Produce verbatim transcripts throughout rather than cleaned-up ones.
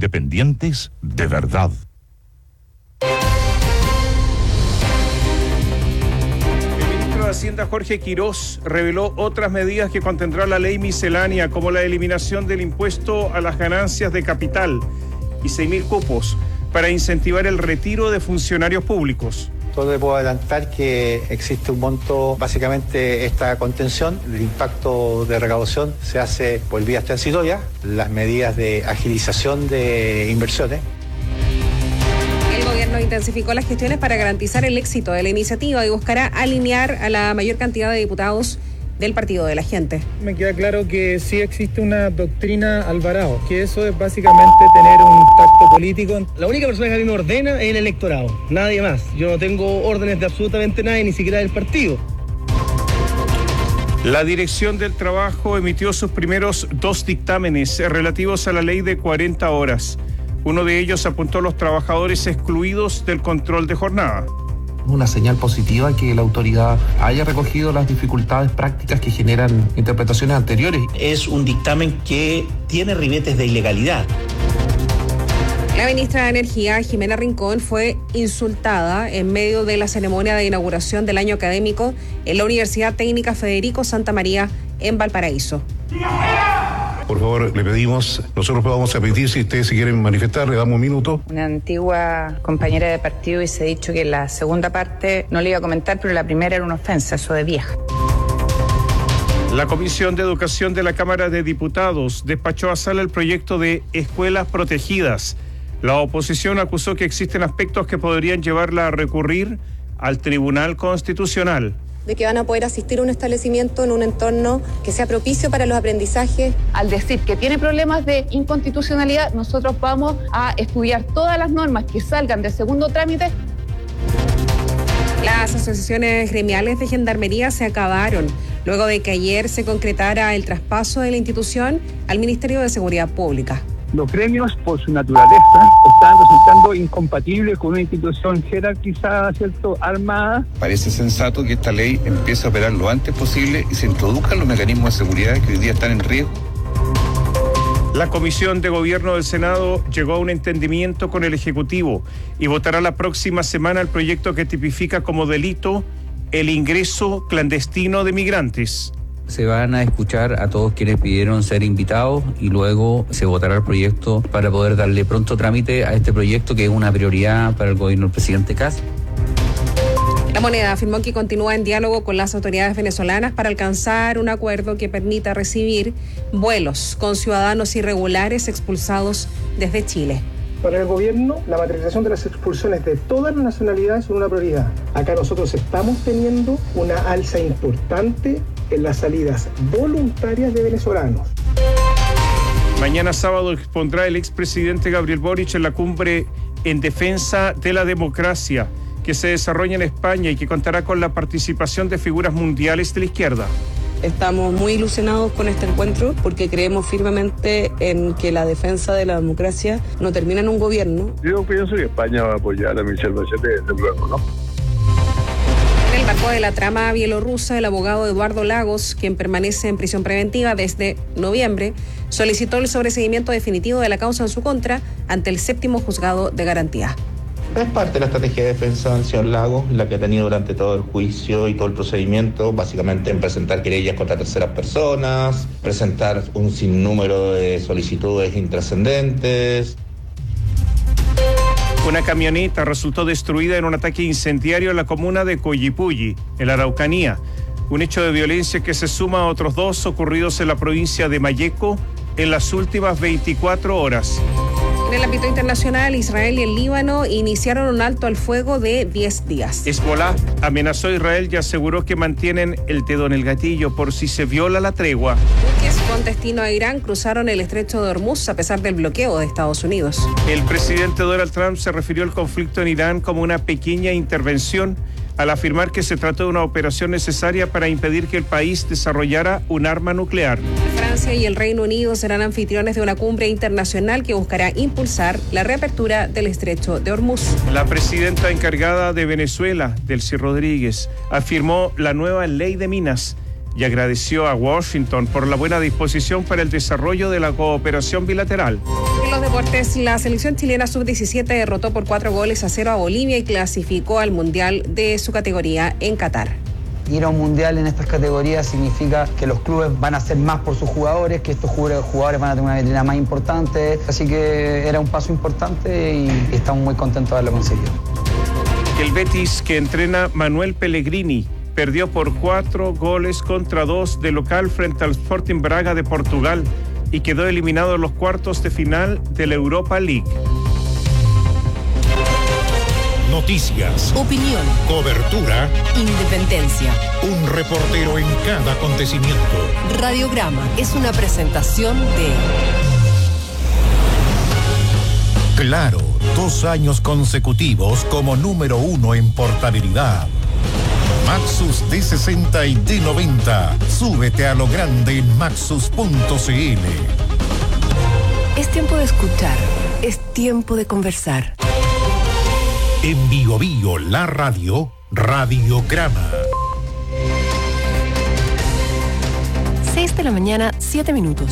independientes de verdad. El ministro de Hacienda, Jorge Quirós, reveló otras medidas que contendrá la ley miscelánea, como la eliminación del impuesto a las ganancias de capital y seis mil cupos para incentivar el retiro de funcionarios públicos. Solo le puedo adelantar que existe un monto, básicamente esta contención, el impacto de recaudación se hace por vías transitorias, las medidas de agilización de inversiones. El gobierno intensificó las gestiones para garantizar el éxito de la iniciativa y buscará alinear a la mayor cantidad de diputados del Partido de la Gente. Me queda claro que sí existe una doctrina Alvarado, que eso es básicamente tener un tacto político. La única persona que a mí me ordena es el electorado, nadie más. Yo no tengo órdenes de absolutamente nadie, ni siquiera del partido. La Dirección del Trabajo emitió sus primeros dos dictámenes relativos a la ley de cuarenta horas. Uno de ellos apuntó a los trabajadores excluidos del control de jornada. Una señal positiva que la autoridad haya recogido las dificultades prácticas que generan interpretaciones anteriores. Es un dictamen que tiene ribetes de ilegalidad. La ministra de Energía, Jimena Rincón, fue insultada en medio de la ceremonia de inauguración del año académico en la Universidad Técnica Federico Santa María en Valparaíso. Por favor, le pedimos, nosotros vamos a pedir, si ustedes se quieren manifestar, le damos un minuto. Una antigua compañera de partido y se ha dicho que la segunda parte no le iba a comentar, pero la primera era una ofensa, eso de vieja. La Comisión de Educación de la Cámara de Diputados despachó a sala el proyecto de escuelas protegidas. La oposición acusó que existen aspectos que podrían llevarla a recurrir al Tribunal Constitucional. De que van a poder asistir a un establecimiento en un entorno que sea propicio para los aprendizajes. Al decir que tiene problemas de inconstitucionalidad, nosotros vamos a estudiar todas las normas que salgan del segundo trámite. Las asociaciones gremiales de gendarmería se acabaron luego de que ayer se concretara el traspaso de la institución al Ministerio de Seguridad Pública. Los gremios, por su naturaleza, están resultando incompatibles con una institución jerarquizada, ¿cierto?, armada. Parece sensato que esta ley empiece a operar lo antes posible y se introduzcan los mecanismos de seguridad que hoy día están en riesgo. La Comisión de Gobierno del Senado llegó a un entendimiento con el Ejecutivo y votará la próxima semana el proyecto que tipifica como delito el ingreso clandestino de migrantes. Se van a escuchar a todos quienes pidieron ser invitados y luego se votará el proyecto para poder darle pronto trámite a este proyecto que es una prioridad para el gobierno del presidente Kast. La Moneda afirmó que continúa en diálogo con las autoridades venezolanas para alcanzar un acuerdo que permita recibir vuelos con ciudadanos irregulares expulsados desde Chile. Para el gobierno, la materialización de las expulsiones de todas las nacionalidades es una prioridad. Acá nosotros estamos teniendo una alza importante en las salidas voluntarias de venezolanos. Mañana sábado expondrá el expresidente Gabriel Boric en la cumbre en defensa de la democracia que se desarrolla en España y que contará con la participación de figuras mundiales de la izquierda. Estamos muy ilusionados con este encuentro porque creemos firmemente en que la defensa de la democracia no termina en un gobierno. Yo pienso que España va a apoyar a Michelle Bachelet, desde luego, ¿no? En el marco de la trama bielorrusa, el abogado Eduardo Lagos, quien permanece en prisión preventiva desde noviembre, solicitó el sobreseimiento definitivo de la causa en su contra ante el séptimo juzgado de garantía. Es parte de la estrategia de defensa del señor Lagos, la que ha tenido durante todo el juicio y todo el procedimiento, básicamente en presentar querellas contra terceras personas, presentar un sinnúmero de solicitudes intrascendentes. Una camioneta resultó destruida en un ataque incendiario en la comuna de Collipulli, en la Araucanía. Un hecho de violencia que se suma a otros dos ocurridos en la provincia de Malleco en las últimas veinticuatro horas. En el ámbito internacional, Israel y el Líbano iniciaron un alto al fuego de diez días. Hezbolá amenazó a Israel y aseguró que mantienen el dedo en el gatillo por si se viola la tregua. Buques con destino a Irán cruzaron el estrecho de Hormuz a pesar del bloqueo de Estados Unidos. El presidente Donald Trump se refirió al conflicto en Irán como una pequeña intervención al afirmar que se trató de una operación necesaria para impedir que el país desarrollara un arma nuclear. Francia y el Reino Unido serán anfitriones de una cumbre internacional que buscará impulsar la reapertura del estrecho de Hormuz. La presidenta encargada de Venezuela, Delcy Rodríguez, afirmó la nueva ley de minas y agradeció a Washington por la buena disposición para el desarrollo de la cooperación bilateral. En los deportes, la selección chilena sub diecisiete derrotó por cuatro goles a cero a Bolivia y clasificó al Mundial de su categoría en Qatar. Ir a un mundial en estas categorías significa que los clubes van a hacer más por sus jugadores, que estos jugadores van a tener una vitrina más importante, así que era un paso importante y estamos muy contentos de haberlo conseguido. El Betis, que entrena Manuel Pellegrini, perdió por cuatro goles contra dos de local frente al Sporting Braga de Portugal y quedó eliminado en los cuartos de final de la Europa League. Noticias, opinión, cobertura, independencia. Un reportero en cada acontecimiento. Radiograma es una presentación de Claro, dos años consecutivos como número uno en portabilidad. Maxus D sesenta y D noventa. Súbete a lo grande en maxus punto c l. Es tiempo de escuchar, es tiempo de conversar. En Bio Bio, la radio, Radiograma. seis de la mañana, siete minutos.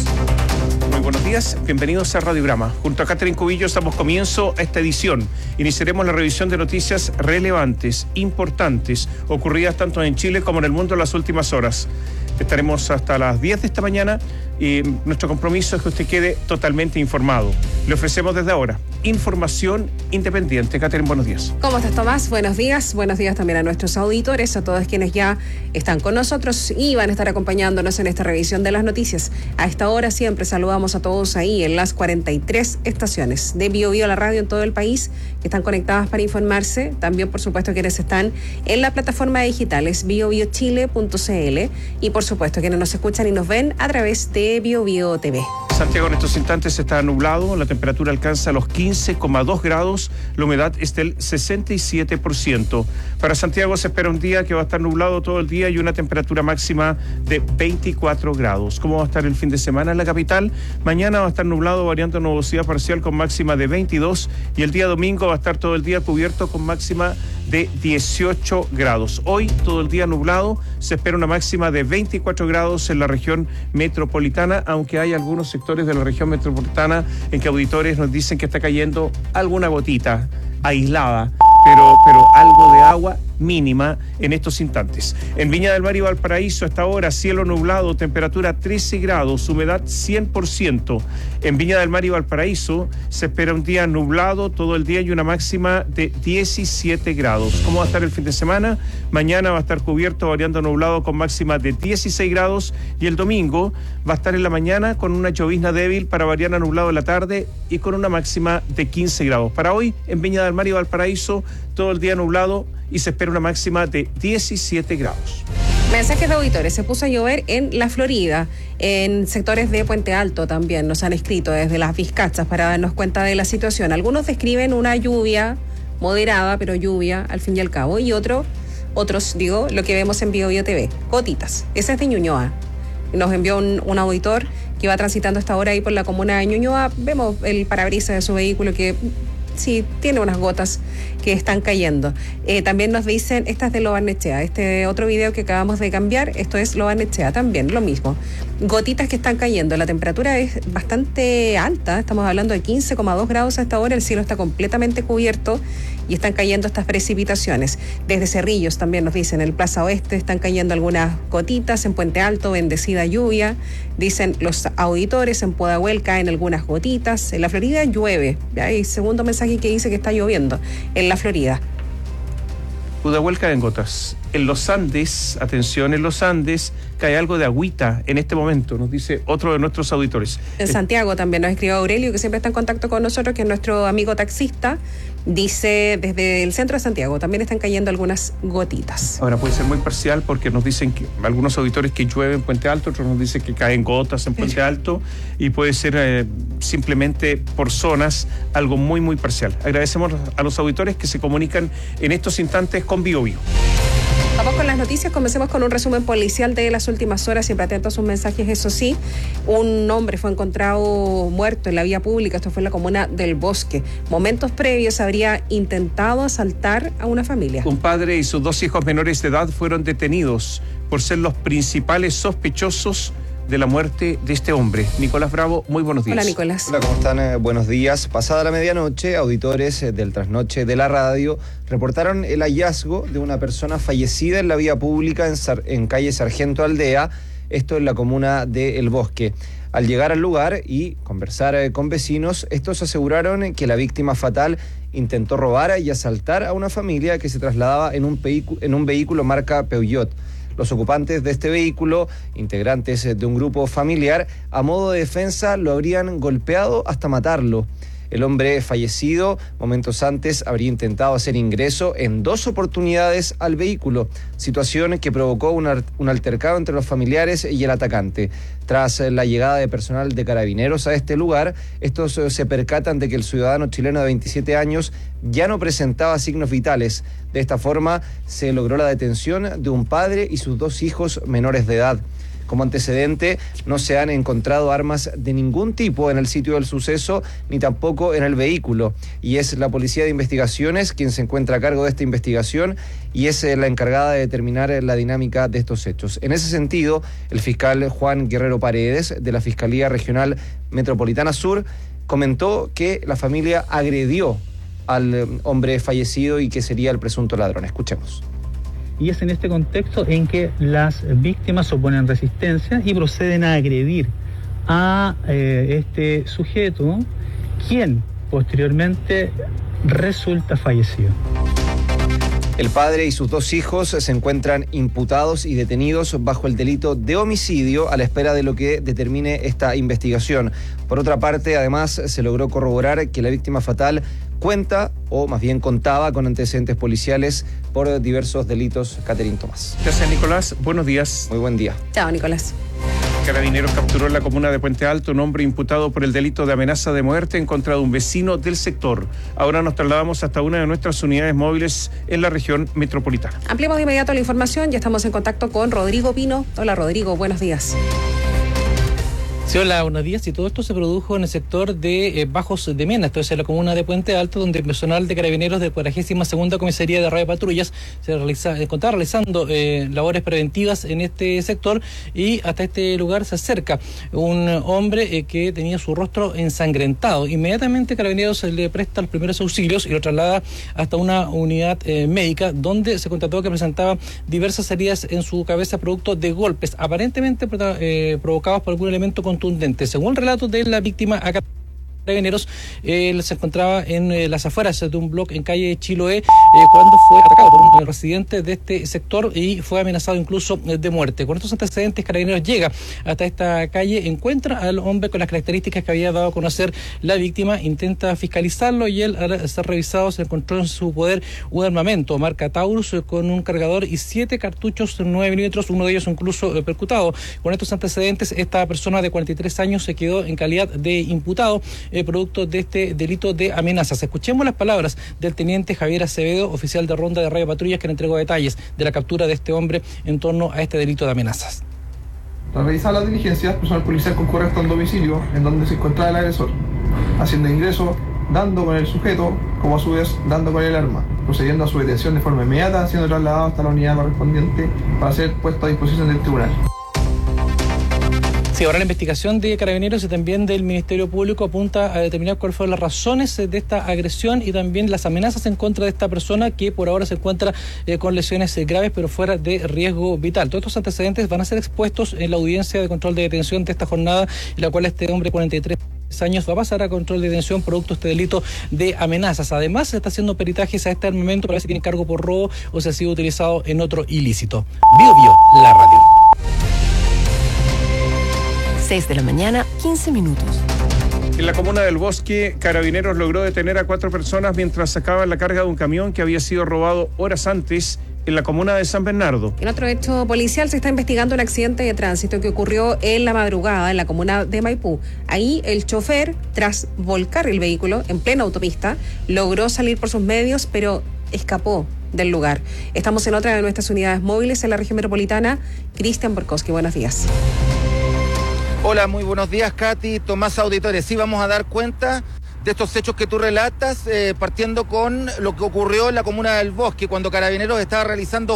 Muy buenos días, bienvenidos a Radiograma. Junto a Catherine Cubillos damos comienzo a esta edición. Iniciaremos la revisión de noticias relevantes, importantes, ocurridas tanto en Chile como en el mundo en las últimas horas. Estaremos hasta las diez de esta mañana y nuestro compromiso es que usted quede totalmente informado. Le ofrecemos desde ahora información independiente. Catherine, buenos días. ¿Cómo estás, Tomás? Buenos días. Buenos días también a nuestros auditores, a todos quienes ya están con nosotros y van a estar acompañándonos en esta revisión de las noticias. A esta hora siempre saludamos a todos ahí en las cuarenta y tres estaciones de Bio Bio, la radio en todo el país, que están conectadas para informarse. También, por supuesto, quienes están en la plataforma digital es bio bio chile punto c l y, por supuesto, quienes nos escuchan y nos ven a través de Bio Bio T V. Santiago en estos instantes está nublado, la temperatura alcanza los quince coma dos grados, la humedad es del sesenta y siete por ciento. Para Santiago se espera un día que va a estar nublado todo el día y una temperatura máxima de veinticuatro grados. ¿Cómo va a estar el fin de semana en la capital? Mañana va a estar nublado, variando a nubosidad parcial con máxima de veintidós y el día domingo va a estar todo el día cubierto con máxima de dieciocho grados. Hoy todo el día nublado, se espera una máxima de veinticuatro grados en la región metropolitana, aunque hay algunos sectores de la región metropolitana en que auditores nos dicen que está cayendo alguna gotita aislada, pero, pero algo de agua mínima en estos instantes. En Viña del Mar y Valparaíso, hasta ahora, cielo nublado, temperatura trece grados, humedad cien por ciento. En Viña del Mar y Valparaíso se espera un día nublado todo el día y una máxima de diecisiete grados. ¿Cómo va a estar el fin de semana? Mañana va a estar cubierto, variando nublado con máxima de dieciséis grados y el domingo va a estar en la mañana con una llovizna débil para variar a nublado en la tarde y con una máxima de quince grados. Para hoy, en Viña del Mar y Valparaíso, todo el día nublado y se espera una máxima de diecisiete grados. Mensajes de auditores. Se puso a llover en la Florida, en sectores de Puente Alto también. Nos han escrito desde las Vizcachas para darnos cuenta de la situación. Algunos describen una lluvia moderada, pero lluvia al fin y al cabo. Y otro, otros, digo, lo que vemos en Bio Bio T V, gotitas. Ese es de Ñuñoa. Nos envió un, un auditor que va transitando hasta ahora ahí por la comuna de Ñuñoa. Vemos el parabrisas de su vehículo que sí tiene unas gotas que están cayendo. Eh, también nos dicen, esta es de Lo Barnechea, este otro video que acabamos de cambiar, esto es Lo Barnechea también, lo mismo. Gotitas que están cayendo, la temperatura es bastante alta, estamos hablando de quince coma dos grados hasta ahora, el cielo está completamente cubierto y están cayendo estas precipitaciones. Desde Cerrillos también nos dicen, en el Plaza Oeste están cayendo algunas gotitas, en Puente Alto bendecida lluvia, dicen los auditores, en Pudahuel caen algunas gotitas, en la Florida llueve, hay segundo mensaje que dice que está lloviendo en la Florida. Pudahuel caen gotas. En los Andes, atención, en los Andes cae algo de agüita en este momento, nos dice otro de nuestros auditores. En Santiago también nos escribió Aurelio, que siempre está en contacto con nosotros, que es nuestro amigo taxista. Dice, desde el centro de Santiago también están cayendo algunas gotitas. Ahora puede ser muy parcial porque nos dicen que algunos auditores que llueve en Puente Alto, otros nos dicen que caen gotas en Puente Alto y puede ser eh, simplemente por zonas algo muy muy parcial. Agradecemos a los auditores que se comunican en estos instantes con Bio Bio. Vamos con las noticias, comencemos con un resumen policial de las últimas horas, siempre atentos a sus mensajes, eso sí. Un hombre fue encontrado muerto en la vía pública, esto fue en la comuna del Bosque. Momentos previos habría intentado asaltar a una familia. Un padre y sus dos hijos menores de edad fueron detenidos por ser los principales sospechosos de la muerte de este hombre. Nicolás Bravo, muy buenos días. Hola, Nicolás. Hola, ¿cómo están? Eh, buenos días. Pasada la medianoche, auditores eh, del Trasnoche de la radio reportaron el hallazgo de una persona fallecida en la vía pública en, Sar- en calle Sargento Aldea, esto en la comuna de El Bosque. Al llegar al lugar y conversar eh, con vecinos, estos aseguraron que la víctima fatal intentó robar y asaltar a una familia que se trasladaba en un, vehicu- en un vehículo marca Peugeot. Los ocupantes de este vehículo, integrantes de un grupo familiar, a modo de defensa lo habrían golpeado hasta matarlo. El hombre fallecido, momentos antes, habría intentado hacer ingreso en dos oportunidades al vehículo, situación que provocó un, ar- un altercado entre los familiares y el atacante. Tras la llegada de personal de Carabineros a este lugar, estos eh, se percatan de que el ciudadano chileno de veintisiete años ya no presentaba signos vitales. De esta forma, se logró la detención de un padre y sus dos hijos menores de edad. Como antecedente, no se han encontrado armas de ningún tipo en el sitio del suceso, ni tampoco en el vehículo. Y es la Policía de Investigaciones quien se encuentra a cargo de esta investigación y es la encargada de determinar la dinámica de estos hechos. En ese sentido, el fiscal Juan Guerrero Paredes, de la Fiscalía Regional Metropolitana Sur, comentó que la familia agredió al hombre fallecido y que sería el presunto ladrón. Escuchemos. Y es en este contexto en que las víctimas oponen resistencia y proceden a agredir a eh, este sujeto, quien posteriormente resulta fallecido. El padre y sus dos hijos se encuentran imputados y detenidos bajo el delito de homicidio a la espera de lo que determine esta investigación. Por otra parte, además, se logró corroborar que la víctima fatal cuenta, o más bien contaba, con antecedentes policiales por diversos delitos. Caterín Tomás. Gracias, Nicolás. Buenos días. Muy buen día. Chao, Nicolás. Carabineros capturó en la comuna de Puente Alto un hombre imputado por el delito de amenaza de muerte en contra de un vecino del sector. Ahora nos trasladamos hasta una de nuestras unidades móviles en la región metropolitana. Ampliamos de inmediato la información. Ya estamos en contacto con Rodrigo Pino. Hola, Rodrigo. Buenos días. Sí, hola, buenos días. Y todo esto se produjo en el sector de eh, Bajos de Mena, esto es en la comuna de Puente Alto, donde personal de Carabineros de cuadragésima segunda Comisaría de Radio Patrullas se realiza, eh, encontraba realizando eh, labores preventivas en este sector, y hasta este lugar se acerca un hombre eh, que tenía su rostro ensangrentado. Inmediatamente Carabineros le presta los primeros auxilios y lo traslada hasta una unidad eh, médica, donde se constató que presentaba diversas heridas en su cabeza producto de golpes, aparentemente eh, provocados por algún elemento contundente. Según el relato de la víctima, acá Carabineros, él se encontraba en eh, las afueras de un bloque en calle Chiloé eh, cuando fue atacado por un residente de este sector y fue amenazado incluso eh, de muerte. Con estos antecedentes, Carabineros llega hasta esta calle, encuentra al hombre con las características que había dado a conocer la víctima, intenta fiscalizarlo y él, al ser revisado, se encontró en su poder un armamento marca Taurus eh, con un cargador y siete cartuchos de nueve milímetros, uno de ellos incluso eh, percutado. Con estos antecedentes, esta persona de cuarenta y tres años se quedó en calidad de imputado Eh, producto de este delito de amenazas. Escuchemos las palabras del teniente Javier Acevedo, oficial de ronda de Radio Patrullas, que le entregó detalles de la captura de este hombre en torno a este delito de amenazas. Tras realizar las diligencias, personal policial concurre hasta un domicilio en donde se encontraba el agresor, haciendo ingreso, dando con el sujeto, como a su vez dando con el arma, procediendo a su detención de forma inmediata, siendo trasladado hasta la unidad correspondiente para ser puesto a disposición del tribunal. Sí, ahora la investigación de Carabineros y también del Ministerio Público apunta a determinar cuáles fueron las razones de esta agresión y también las amenazas en contra de esta persona, que por ahora se encuentra eh, con lesiones eh, graves pero fuera de riesgo vital. Todos estos antecedentes van a ser expuestos en la audiencia de control de detención de esta jornada, en la cual este hombre de cuarenta y tres años va a pasar a control de detención producto de este delito de amenazas. Además, se está haciendo peritajes a este armamento para ver si tiene cargo por robo o si ha sido utilizado en otro ilícito. Bio Bio, la radio. seis de la mañana, quince minutos. En la comuna del Bosque, Carabineros logró detener a cuatro personas mientras sacaban la carga de un camión que había sido robado horas antes en la comuna de San Bernardo. En otro hecho policial se está investigando un accidente de tránsito que ocurrió en la madrugada en la comuna de Maipú. Ahí el chofer, tras volcar el vehículo en plena autopista, logró salir por sus medios, pero escapó del lugar. Estamos en otra de nuestras unidades móviles en la región metropolitana. Cristian Borkowski, buenos días. Hola, muy buenos días, Katy, Tomás, auditores. Sí, vamos a dar cuenta de estos hechos que tú relatas, eh, partiendo con lo que ocurrió en la comuna del Bosque, cuando Carabineros estaba realizando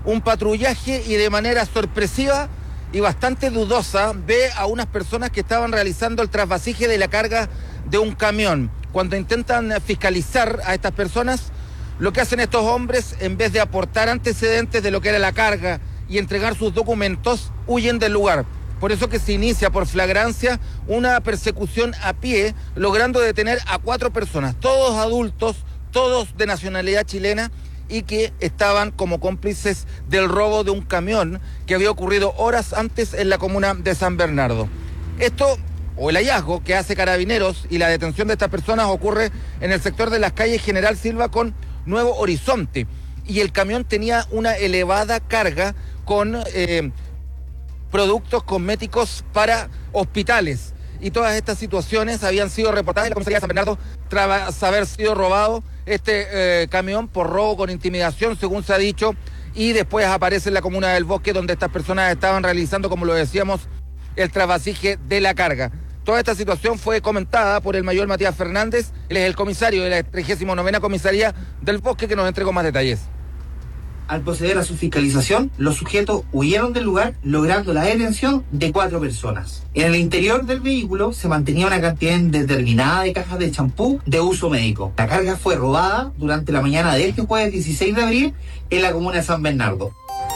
un patrullaje y de manera sorpresiva y bastante dudosa ve a unas personas que estaban realizando el trasvasije de la carga de un camión. Cuando intentan fiscalizar a estas personas, lo que hacen estos hombres, en vez de aportar antecedentes de lo que era la carga y entregar sus documentos, huyen del lugar. Por eso que se inicia por flagrancia una persecución a pie, logrando detener a cuatro personas, todos adultos, todos de nacionalidad chilena, y que estaban como cómplices del robo de un camión que había ocurrido horas antes en la comuna de San Bernardo. Esto, o el hallazgo que hace Carabineros y la detención de estas personas, ocurre en el sector de las calles General Silva con Nuevo Horizonte, y el camión tenía una elevada carga con eh, productos cosméticos para hospitales, y todas estas situaciones habían sido reportadas en la comisaría de San Bernardo tras haber sido robado este eh, camión por robo con intimidación, según se ha dicho, y después aparece en la comuna del Bosque, donde estas personas estaban realizando, como lo decíamos, el trasvasije de la carga. Toda esta situación fue comentada por el mayor Matías Fernández, él es el comisario de la trigésima novena Comisaría del Bosque, que nos entregó más detalles. Al proceder a su fiscalización, los sujetos huyeron del lugar, logrando la detención de cuatro personas. En el interior del vehículo se mantenía una cantidad indeterminada de cajas de champú de uso médico. La carga fue robada durante la mañana de este jueves dieciséis de abril en la comuna de San Bernardo.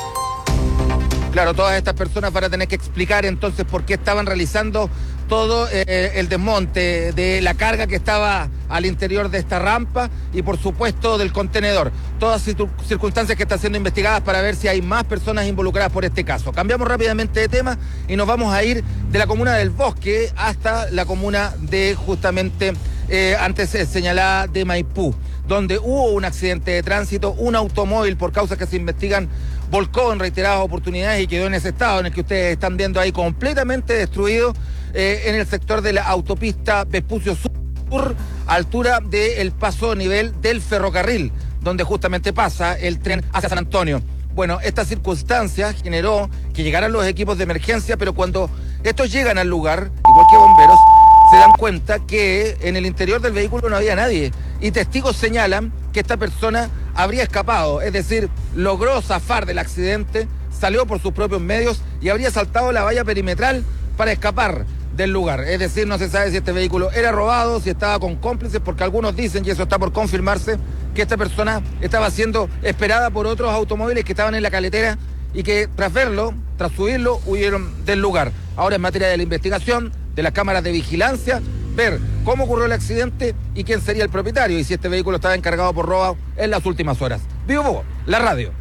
Claro, todas estas personas van a tener que explicar entonces por qué estaban realizando todo eh, el desmonte de la carga que estaba al interior de esta rampa y por supuesto del contenedor. Todas circunstancias que están siendo investigadas para ver si hay más personas involucradas por este caso. Cambiamos rápidamente de tema y nos vamos a ir de la comuna del Bosque hasta la comuna de justamente eh, antes señalada de Maipú, donde hubo un accidente de tránsito, un automóvil por causas que se investigan volcó en reiteradas oportunidades y quedó en ese estado en el que ustedes están viendo ahí completamente destruido eh, en el sector de la autopista Vespucio Sur, altura del paso a nivel del ferrocarril, donde justamente pasa el tren hacia San Antonio. Bueno, esta circunstancia generó que llegaran los equipos de emergencia, pero cuando estos llegan al lugar, igual que bomberos, se dan cuenta que en el interior del vehículo no había nadie y testigos señalan que esta persona habría escapado, es decir, logró zafar del accidente, salió por sus propios medios y habría saltado la valla perimetral para escapar del lugar. Es decir, no se sabe si este vehículo era robado, si estaba con cómplices, porque algunos dicen, y eso está por confirmarse, que esta persona estaba siendo esperada por otros automóviles que estaban en la caletera y que tras verlo, tras subirlo, huyeron del lugar. Ahora en materia de la investigación, de las cámaras de vigilancia, ver cómo ocurrió el accidente y quién sería el propietario y si este vehículo estaba encargado por robo en las últimas horas. Vivo, la radio.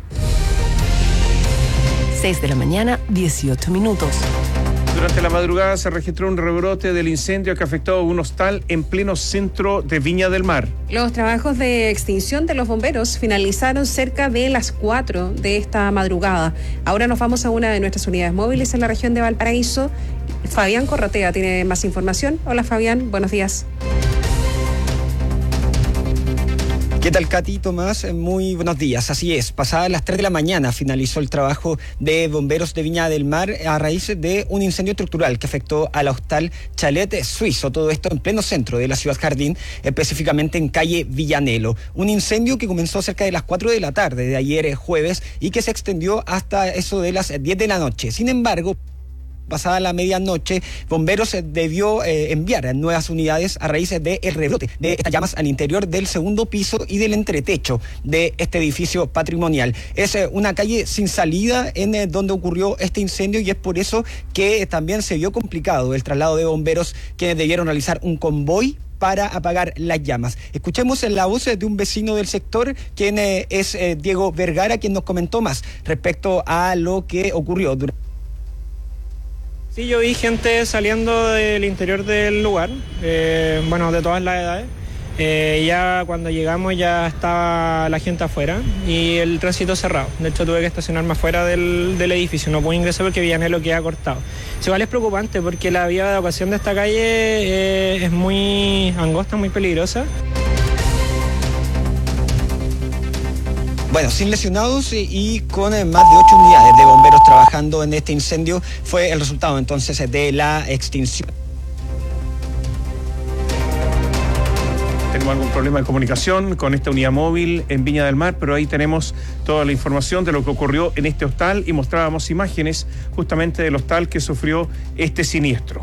seis de la mañana, dieciocho minutos. Durante la madrugada se registró un rebrote del incendio que afectó a un hostal en pleno centro de Viña del Mar. Los trabajos de extinción de los bomberos finalizaron cerca de las cuatro de esta madrugada. Ahora nos vamos a una de nuestras unidades móviles en la región de Valparaíso. Fabián Corratea tiene más información. Hola Fabián, buenos días. ¿Qué tal, Katy, Tomás? Muy buenos días. Así es, pasadas las tres de la mañana finalizó el trabajo de bomberos de Viña del Mar a raíz de un incendio estructural que afectó al hostal Chalet Suizo, todo esto en pleno centro de la ciudad Jardín, específicamente en calle Villanelo. Un incendio que comenzó cerca de las cuatro de la tarde de ayer jueves y que se extendió hasta eso de las diez de la noche. Sin embargo, pasada la medianoche, bomberos debió eh, enviar nuevas unidades a raíz del rebrote de estas llamas al interior del segundo piso y del entretecho de este edificio patrimonial. Es eh, una calle sin salida en eh, donde ocurrió este incendio y es por eso que también se vio complicado el traslado de bomberos, quienes debieron realizar un convoy para apagar las llamas. Escuchemos la voz de un vecino del sector, quien eh, es eh, Diego Vergara, quien nos comentó más respecto a lo que ocurrió durante... Sí, yo vi gente saliendo del interior del lugar, eh, bueno, de todas las edades. Eh, ya cuando llegamos ya estaba la gente afuera y el tránsito cerrado. De hecho tuve que estacionarme afuera del, del edificio, no pude ingresar porque Villanelo queda cortado. Eso igual es preocupante porque la vía de evacuación de esta calle eh, es muy angosta, muy peligrosa. Bueno, sin lesionados y, y con eh, más de ocho unidades de bomberos trabajando en este incendio fue el resultado entonces de la extinción. Tenemos algún problema de comunicación con esta unidad móvil en Viña del Mar, pero ahí tenemos toda la información de lo que ocurrió en este hostal y mostrábamos imágenes justamente del hostal que sufrió este siniestro.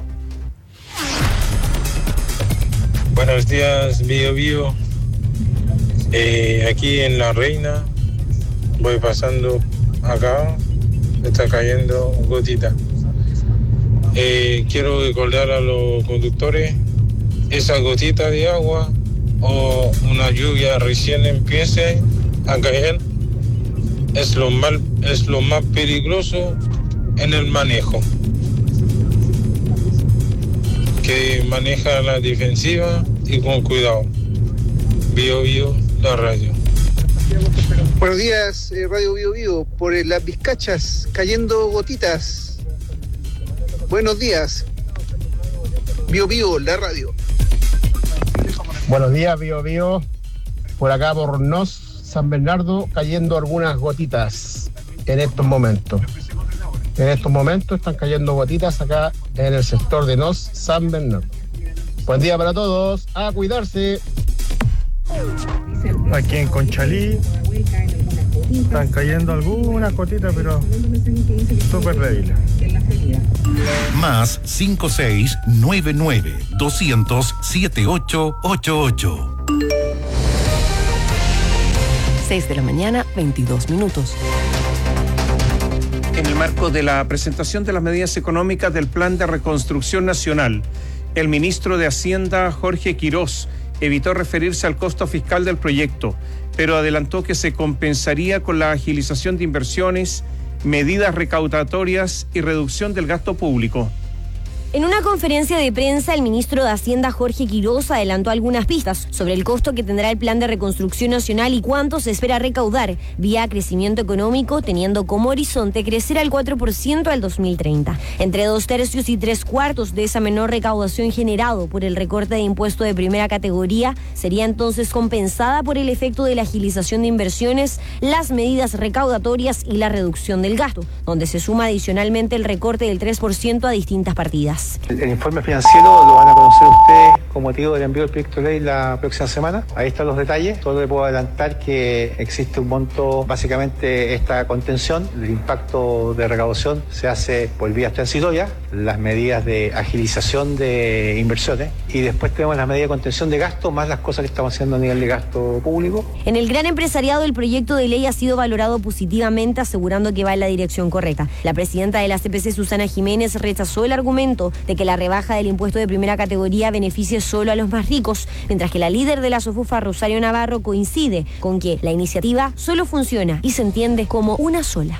Buenos días, Bio Bio. Eh, aquí en La Reina, voy pasando acá, está cayendo gotita. Eh, quiero recordar a los conductores, esa gotita de agua o una lluvia recién empiece a caer es lo mal, es lo más peligroso en el manejo. Que maneja la defensiva y con cuidado. Bio Bio, la radio. Buenos días, eh, Radio Bio Bio. Por eh, las Vizcachas cayendo gotitas. Buenos días. Bio Bio, la radio. Buenos días, Bio Bio. Por acá por Nos, San Bernardo, cayendo algunas gotitas en estos momentos. En estos momentos están cayendo gotitas acá en el sector de Nos, San Bernardo. Buen día para todos, a cuidarse. Aquí en Conchalí están cayendo algunas gotitas, pero súper débiles. Más cinco seis nueve nueve doscientos siete ocho ocho ocho. seis de la mañana, veintidós minutos. En el marco de la presentación de las medidas económicas del Plan de Reconstrucción Nacional, el ministro de Hacienda, Jorge Quirós, evitó referirse al costo fiscal del proyecto, pero adelantó que se compensaría con la agilización de inversiones, medidas recaudatorias y reducción del gasto público. En una conferencia de prensa, el ministro de Hacienda, Jorge Quirós, adelantó algunas pistas sobre el costo que tendrá el Plan de Reconstrucción Nacional y cuánto se espera recaudar vía crecimiento económico, teniendo como horizonte crecer al cuatro por ciento al dos mil treinta. Entre dos tercios y tres cuartos de esa menor recaudación generado por el recorte de impuesto de primera categoría sería entonces compensada por el efecto de la agilización de inversiones, las medidas recaudatorias y la reducción del gasto, donde se suma adicionalmente el recorte del tres por ciento a distintas partidas. El, el informe financiero lo van a conocer ustedes con motivo del envío del proyecto de ley la próxima semana. Ahí están los detalles. Solo le puedo adelantar que existe un monto, básicamente esta contención, el impacto de recaudación se hace por vías transitorias, las medidas de agilización de inversiones y después tenemos las medidas de contención de gasto más las cosas que estamos haciendo a nivel de gasto público. En el gran empresariado, el proyecto de ley ha sido valorado positivamente, asegurando que va en la dirección correcta. La presidenta de la C P C, Susana Jiménez, rechazó el argumento de que la rebaja del impuesto de primera categoría beneficie solo a los más ricos, mientras que la líder de la SOFUFA, Rosario Navarro, coincide con que la iniciativa solo funciona y se entiende como una sola.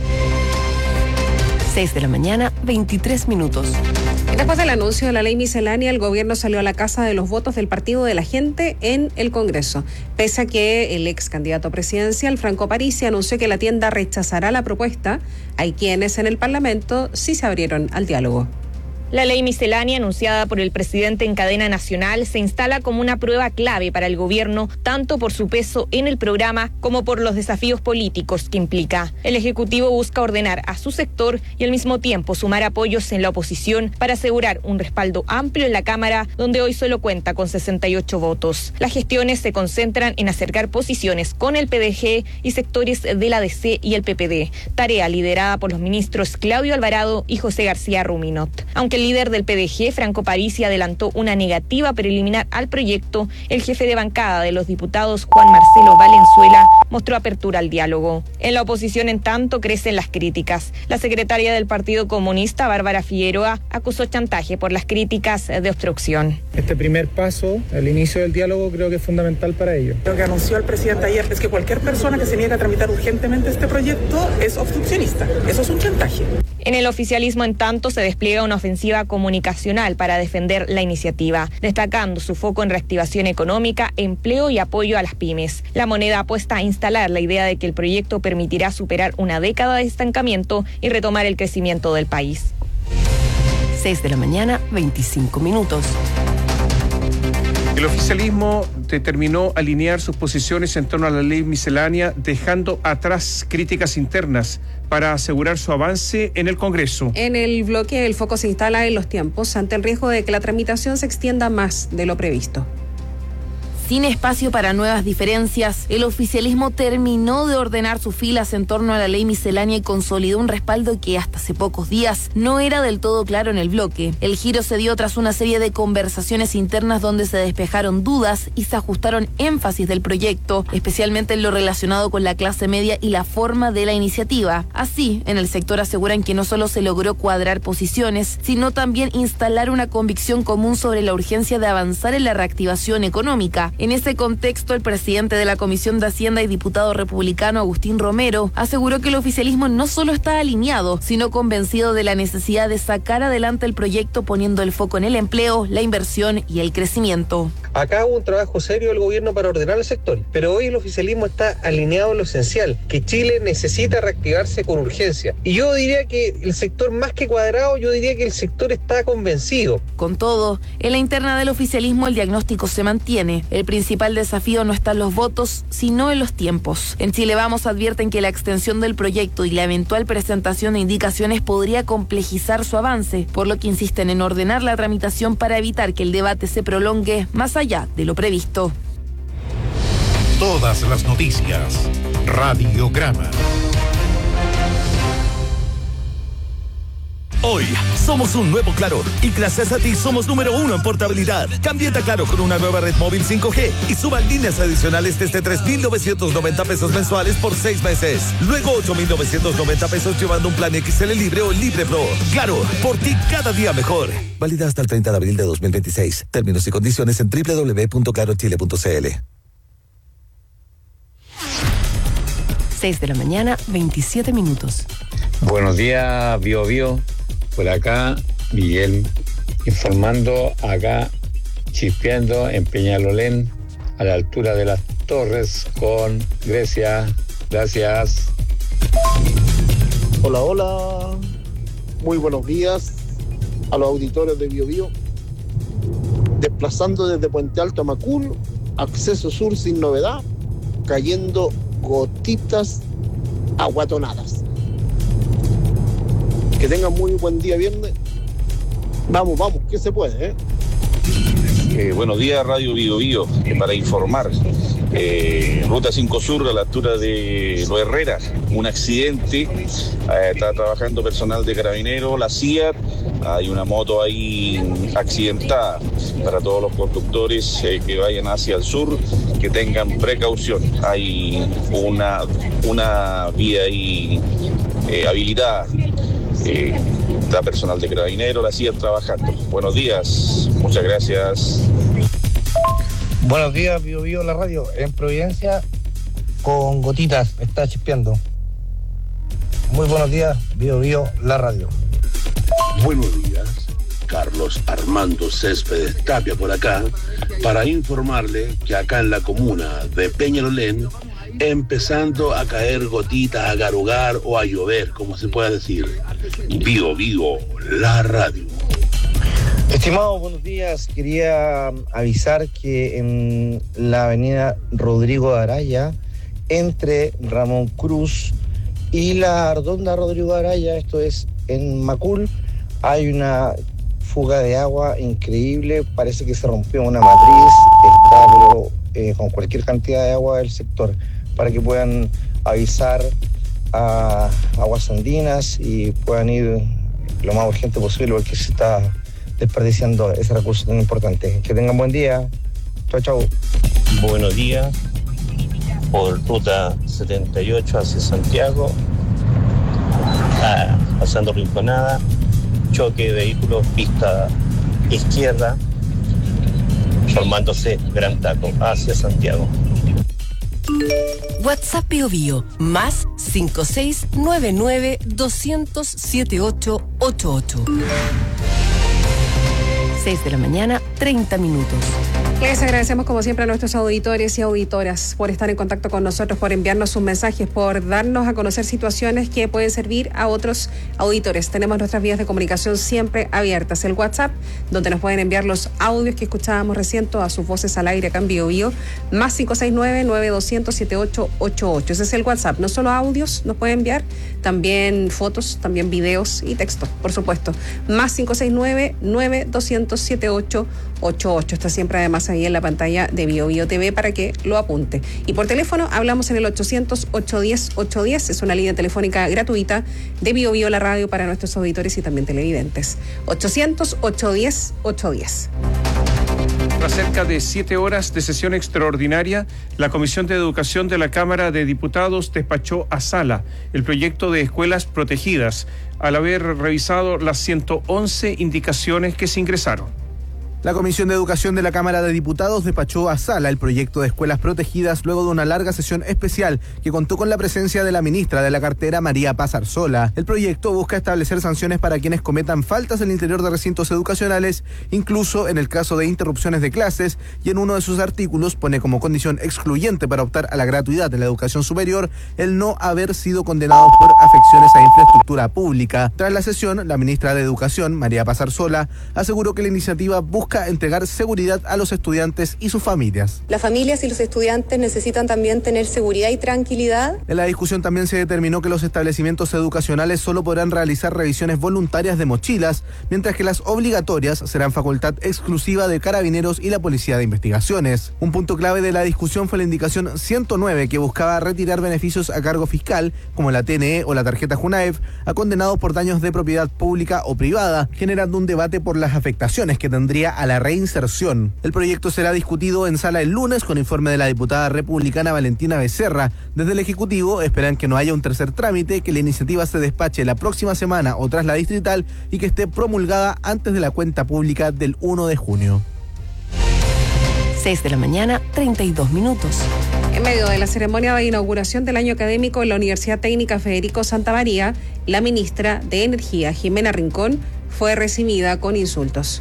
seis de la mañana, veintitrés minutos. Después del anuncio de la ley miscelánea, el gobierno salió a la casa de los votos del Partido de la Gente en el Congreso. Pese a que el ex candidato presidencial, Franco Parisi, anunció que la tienda rechazará la propuesta, hay quienes en el Parlamento sí se abrieron al diálogo. La ley miscelánea anunciada por el presidente en cadena nacional se instala como una prueba clave para el gobierno, tanto por su peso en el programa como por los desafíos políticos que implica. El Ejecutivo busca ordenar a su sector y al mismo tiempo sumar apoyos en la oposición para asegurar un respaldo amplio en la Cámara, donde hoy solo cuenta con sesenta y ocho votos. Las gestiones se concentran en acercar posiciones con el P D G y sectores de la A D C y el P P D, tarea liderada por los ministros Claudio Alvarado y José García Ruminot. Aunque el líder del P D G, Franco Parisi, adelantó una negativa preliminar al proyecto, el jefe de bancada de los diputados, Juan Marcelo Valenzuela, mostró apertura al diálogo. En la oposición, en tanto, crecen las críticas. La secretaria del Partido Comunista, Bárbara Figueroa, acusó chantaje por las críticas de obstrucción. Este primer paso, el inicio del diálogo, creo que es fundamental para ello. Lo que anunció el presidente ayer es que cualquier persona que se niegue a tramitar urgentemente este proyecto es obstruccionista. Eso es un chantaje. En el oficialismo, en tanto, se despliega una ofensiva comunicacional para defender la iniciativa, destacando su foco en reactivación económica, empleo y apoyo a las pymes. La Moneda apuesta a instalar la idea de que el proyecto permitirá superar una década de estancamiento y retomar el crecimiento del país. seis de la mañana, veinticinco minutos. El oficialismo determinó alinear sus posiciones en torno a la ley miscelánea, dejando atrás críticas internas para asegurar su avance en el Congreso. En el bloque, el foco se instala en los tiempos, ante el riesgo de que la tramitación se extienda más de lo previsto. Sin espacio para nuevas diferencias, el oficialismo terminó de ordenar sus filas en torno a la ley miscelánea y consolidó un respaldo que hasta hace pocos días no era del todo claro en el bloque. El giro se dio tras una serie de conversaciones internas donde se despejaron dudas y se ajustaron énfasis del proyecto, especialmente en lo relacionado con la clase media y la forma de la iniciativa. Así, en el sector aseguran que no solo se logró cuadrar posiciones, sino también instalar una convicción común sobre la urgencia de avanzar en la reactivación económica. En ese contexto, el presidente de la Comisión de Hacienda y diputado republicano Agustín Romero aseguró que el oficialismo no solo está alineado, sino convencido de la necesidad de sacar adelante el proyecto poniendo el foco en el empleo, la inversión y el crecimiento. Acá hubo un trabajo serio del gobierno para ordenar el sector, pero hoy el oficialismo está alineado en lo esencial, que Chile necesita reactivarse con urgencia. Y yo diría que el sector, más que cuadrado, yo diría que el sector está convencido. Con todo, en la interna del oficialismo el diagnóstico se mantiene. El principal desafío no está en los votos, sino en los tiempos. En Chile Vamos advierten que la extensión del proyecto y la eventual presentación de indicaciones podría complejizar su avance, por lo que insisten en ordenar la tramitación para evitar que el debate se prolongue más allá de lo previsto. Todas las noticias. Radiograma. Hoy somos un nuevo Claro y gracias a ti somos número uno en portabilidad. Cámbiate a Claro con una nueva red móvil cinco G y suban líneas adicionales desde tres mil novecientos noventa pesos mensuales por seis meses. Luego ocho mil novecientos noventa pesos llevando un plan X L Libre o Libre Pro. Claro, por ti cada día mejor. Válida hasta el treinta de abril de dos mil veintiséis. Términos y condiciones en doble u doble u doble u punto claro chile punto c l. seis de la mañana, veintisiete minutos. Buenos días, Bio Bio. Por acá, Miguel, informando acá, chispeando en Peñalolén, a la altura de las Torres con Grecia. Gracias. Hola, hola. Muy buenos días a los auditores de Bio Bio. Desplazando desde Puente Alto a Macul, acceso sur sin novedad, cayendo gotitas aguatonadas. Que tengan muy buen día viernes. Vamos, vamos, que se puede, ¿eh? Eh, buenos días, Radio Bio Bio, eh, para informar. Eh, Ruta cinco Sur, a la altura de Los Herreras, un accidente. Eh, está trabajando personal de Carabineros, la C I A T. Hay una moto ahí accidentada. Para todos los conductores eh, que vayan hacia el sur, que tengan precaución. Hay una, una vía ahí eh, habilitada. Eh, está personal de Carabineros, la C I A T trabajando. Buenos días, muchas gracias. Buenos días, Bio Bio, la radio. En Providencia, con gotitas, está chispeando. Muy buenos días, Bio Bio, la radio. Buenos días, Carlos Armando Céspedes Tapia por acá, para informarle que acá en la comuna de Peñalolén, empezando a caer gotitas, a garugar o a llover, como se pueda decir. Bio Bio, la radio. Estimados, buenos días. Quería avisar que en la avenida Rodrigo de Araya, entre Ramón Cruz y la Ardonda Rodrigo de Araya, esto es en Macul, hay una fuga de agua increíble. Parece que se rompió una matriz, está pero eh, con cualquier cantidad de agua del sector, para que puedan avisar a Aguas Andinas y puedan ir lo más urgente posible, porque se está desperdiciando ese recurso tan importante. Que tengan buen día. Chao, chao. Buenos días. Por ruta setenta y ocho hacia Santiago, ah, pasando Rinconada, choque de vehículos, pista izquierda, formándose gran taco hacia Santiago. WhatsApp Bio Bio, más cinco seis nueve nueve dos cero cero siete ocho ocho ocho. seis de la mañana, treinta minutos. Les agradecemos como siempre a nuestros auditores y auditoras por estar en contacto con nosotros, por enviarnos sus mensajes, por darnos a conocer situaciones que pueden servir a otros auditores. Tenemos nuestras vías de comunicación siempre abiertas. El WhatsApp, donde nos pueden enviar los audios que escuchábamos recién, todas sus voces al aire acá en Bio Bio, más cinco seis nueve nueve dos cero cero siete ocho ocho ocho. Ese es el WhatsApp. No solo audios nos pueden enviar, también fotos, también videos y textos, por supuesto. Más cinco seis nueve nueve dos cero cero siete ocho ocho ocho. Está siempre además aparece ahí en la pantalla de Bio Bio T V para que lo apunte. Y por teléfono hablamos en el ochocientos, ochocientos diez, ochocientos diez, es una línea telefónica gratuita de Bio Bio la radio para nuestros auditores y también televidentes. ochocientos, ochocientos diez, ochocientos diez. Tras cerca de siete horas de sesión extraordinaria, la Comisión de Educación de la Cámara de Diputados despachó a sala el proyecto de escuelas protegidas, al haber revisado las ciento once indicaciones que se ingresaron. La Comisión de Educación de la Cámara de Diputados despachó a sala el proyecto de escuelas protegidas luego de una larga sesión especial que contó con la presencia de la ministra de la cartera, María Paz Arzola. El proyecto busca establecer sanciones para quienes cometan faltas al interior de recintos educacionales, incluso en el caso de interrupciones de clases, y en uno de sus artículos pone como condición excluyente para optar a la gratuidad de la educación superior el no haber sido condenados por afecciones a infraestructura pública. Tras la sesión, la ministra de Educación, María Paz Arzola, aseguró que la iniciativa busca entregar seguridad a los estudiantes y sus familias. Las familias y los estudiantes necesitan también tener seguridad y tranquilidad. En la discusión también se determinó que los establecimientos educacionales solo podrán realizar revisiones voluntarias de mochilas, mientras que las obligatorias serán facultad exclusiva de Carabineros y la Policía de Investigaciones. Un punto clave de la discusión fue la indicación ciento nueve, que buscaba retirar beneficios a cargo fiscal, como la T N E o la tarjeta Junaef, a condenados por daños de propiedad pública o privada, generando un debate por las afectaciones que tendría a la reinserción. El proyecto será discutido en sala el lunes con informe de la diputada republicana Valentina Becerra. Desde el Ejecutivo esperan que no haya un tercer trámite, que la iniciativa se despache la próxima semana o tras la distrital y que esté promulgada antes de la cuenta pública del primero de junio. seis de la mañana, treinta y dos minutos. En medio de la ceremonia de inauguración del año académico en la Universidad Técnica Federico Santa María, la ministra de Energía, Jimena Rincón, fue recibida con insultos.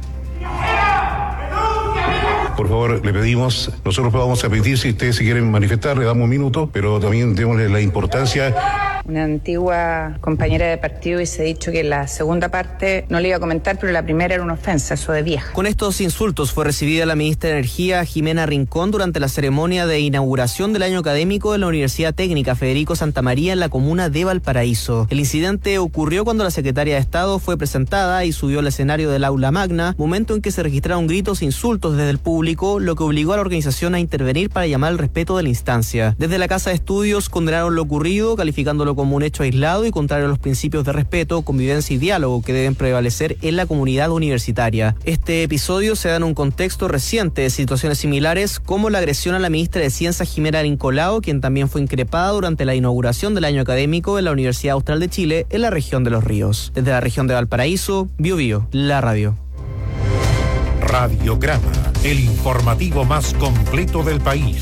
Por favor, le pedimos, nosotros vamos a pedir, si ustedes se quieren manifestar, le damos un minuto, pero también démosle la importancia. Una antigua compañera de partido hubiese dicho que la segunda parte no le iba a comentar, pero la primera era una ofensa, eso de vieja. Con estos insultos fue recibida la ministra de Energía, Jimena Rincón, durante la ceremonia de inauguración del año académico de la Universidad Técnica Federico Santa María en la comuna de Valparaíso. El incidente ocurrió cuando la secretaria de Estado fue presentada y subió al escenario del aula magna, momento en que se registraron gritos e insultos desde el público, lo que obligó a la organización a intervenir para llamar al respeto de la instancia. Desde la Casa de Estudios condenaron lo ocurrido, calificándolo como un hecho aislado y contrario a los principios de respeto, convivencia y diálogo que deben prevalecer en la comunidad universitaria. Este episodio se da en un contexto reciente de situaciones similares, como la agresión a la ministra de Ciencias, Jimena Rincolao, quien también fue increpada durante la inauguración del año académico en la Universidad Austral de Chile, en la región de Los Ríos. Desde la región de Valparaíso, Bio Bio, la radio. Radiograma, el informativo más completo del país.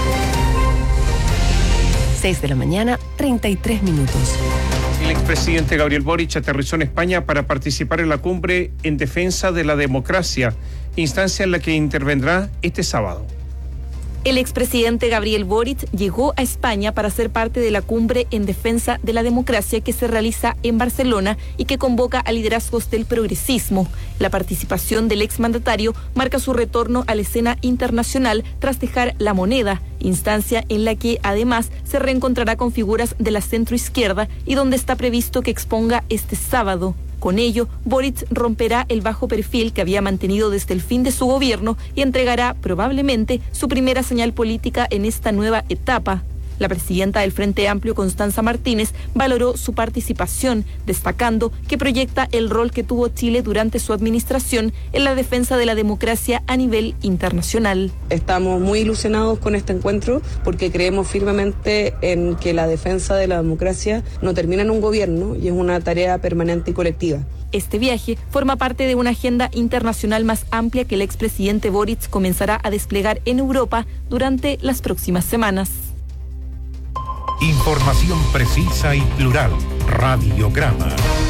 seis de la mañana, treinta y tres minutos. El expresidente Gabriel Boric aterrizó en España para participar en la cumbre en defensa de la democracia, instancia en la que intervendrá este sábado. El expresidente Gabriel Boric llegó a España para ser parte de la cumbre en defensa de la democracia que se realiza en Barcelona y que convoca a liderazgos del progresismo. La participación del exmandatario marca su retorno a la escena internacional tras dejar La Moneda, instancia en la que además se reencontrará con figuras de la centroizquierda y donde está previsto que exponga este sábado. Con ello, Boric romperá el bajo perfil que había mantenido desde el fin de su gobierno y entregará probablemente su primera señal política en esta nueva etapa. La presidenta del Frente Amplio, Constanza Martínez, valoró su participación, destacando que proyecta el rol que tuvo Chile durante su administración en la defensa de la democracia a nivel internacional. Estamos muy ilusionados con este encuentro porque creemos firmemente en que la defensa de la democracia no termina en un gobierno y es una tarea permanente y colectiva. Este viaje forma parte de una agenda internacional más amplia que el expresidente Boric comenzará a desplegar en Europa durante las próximas semanas. Información precisa y plural. Radiograma.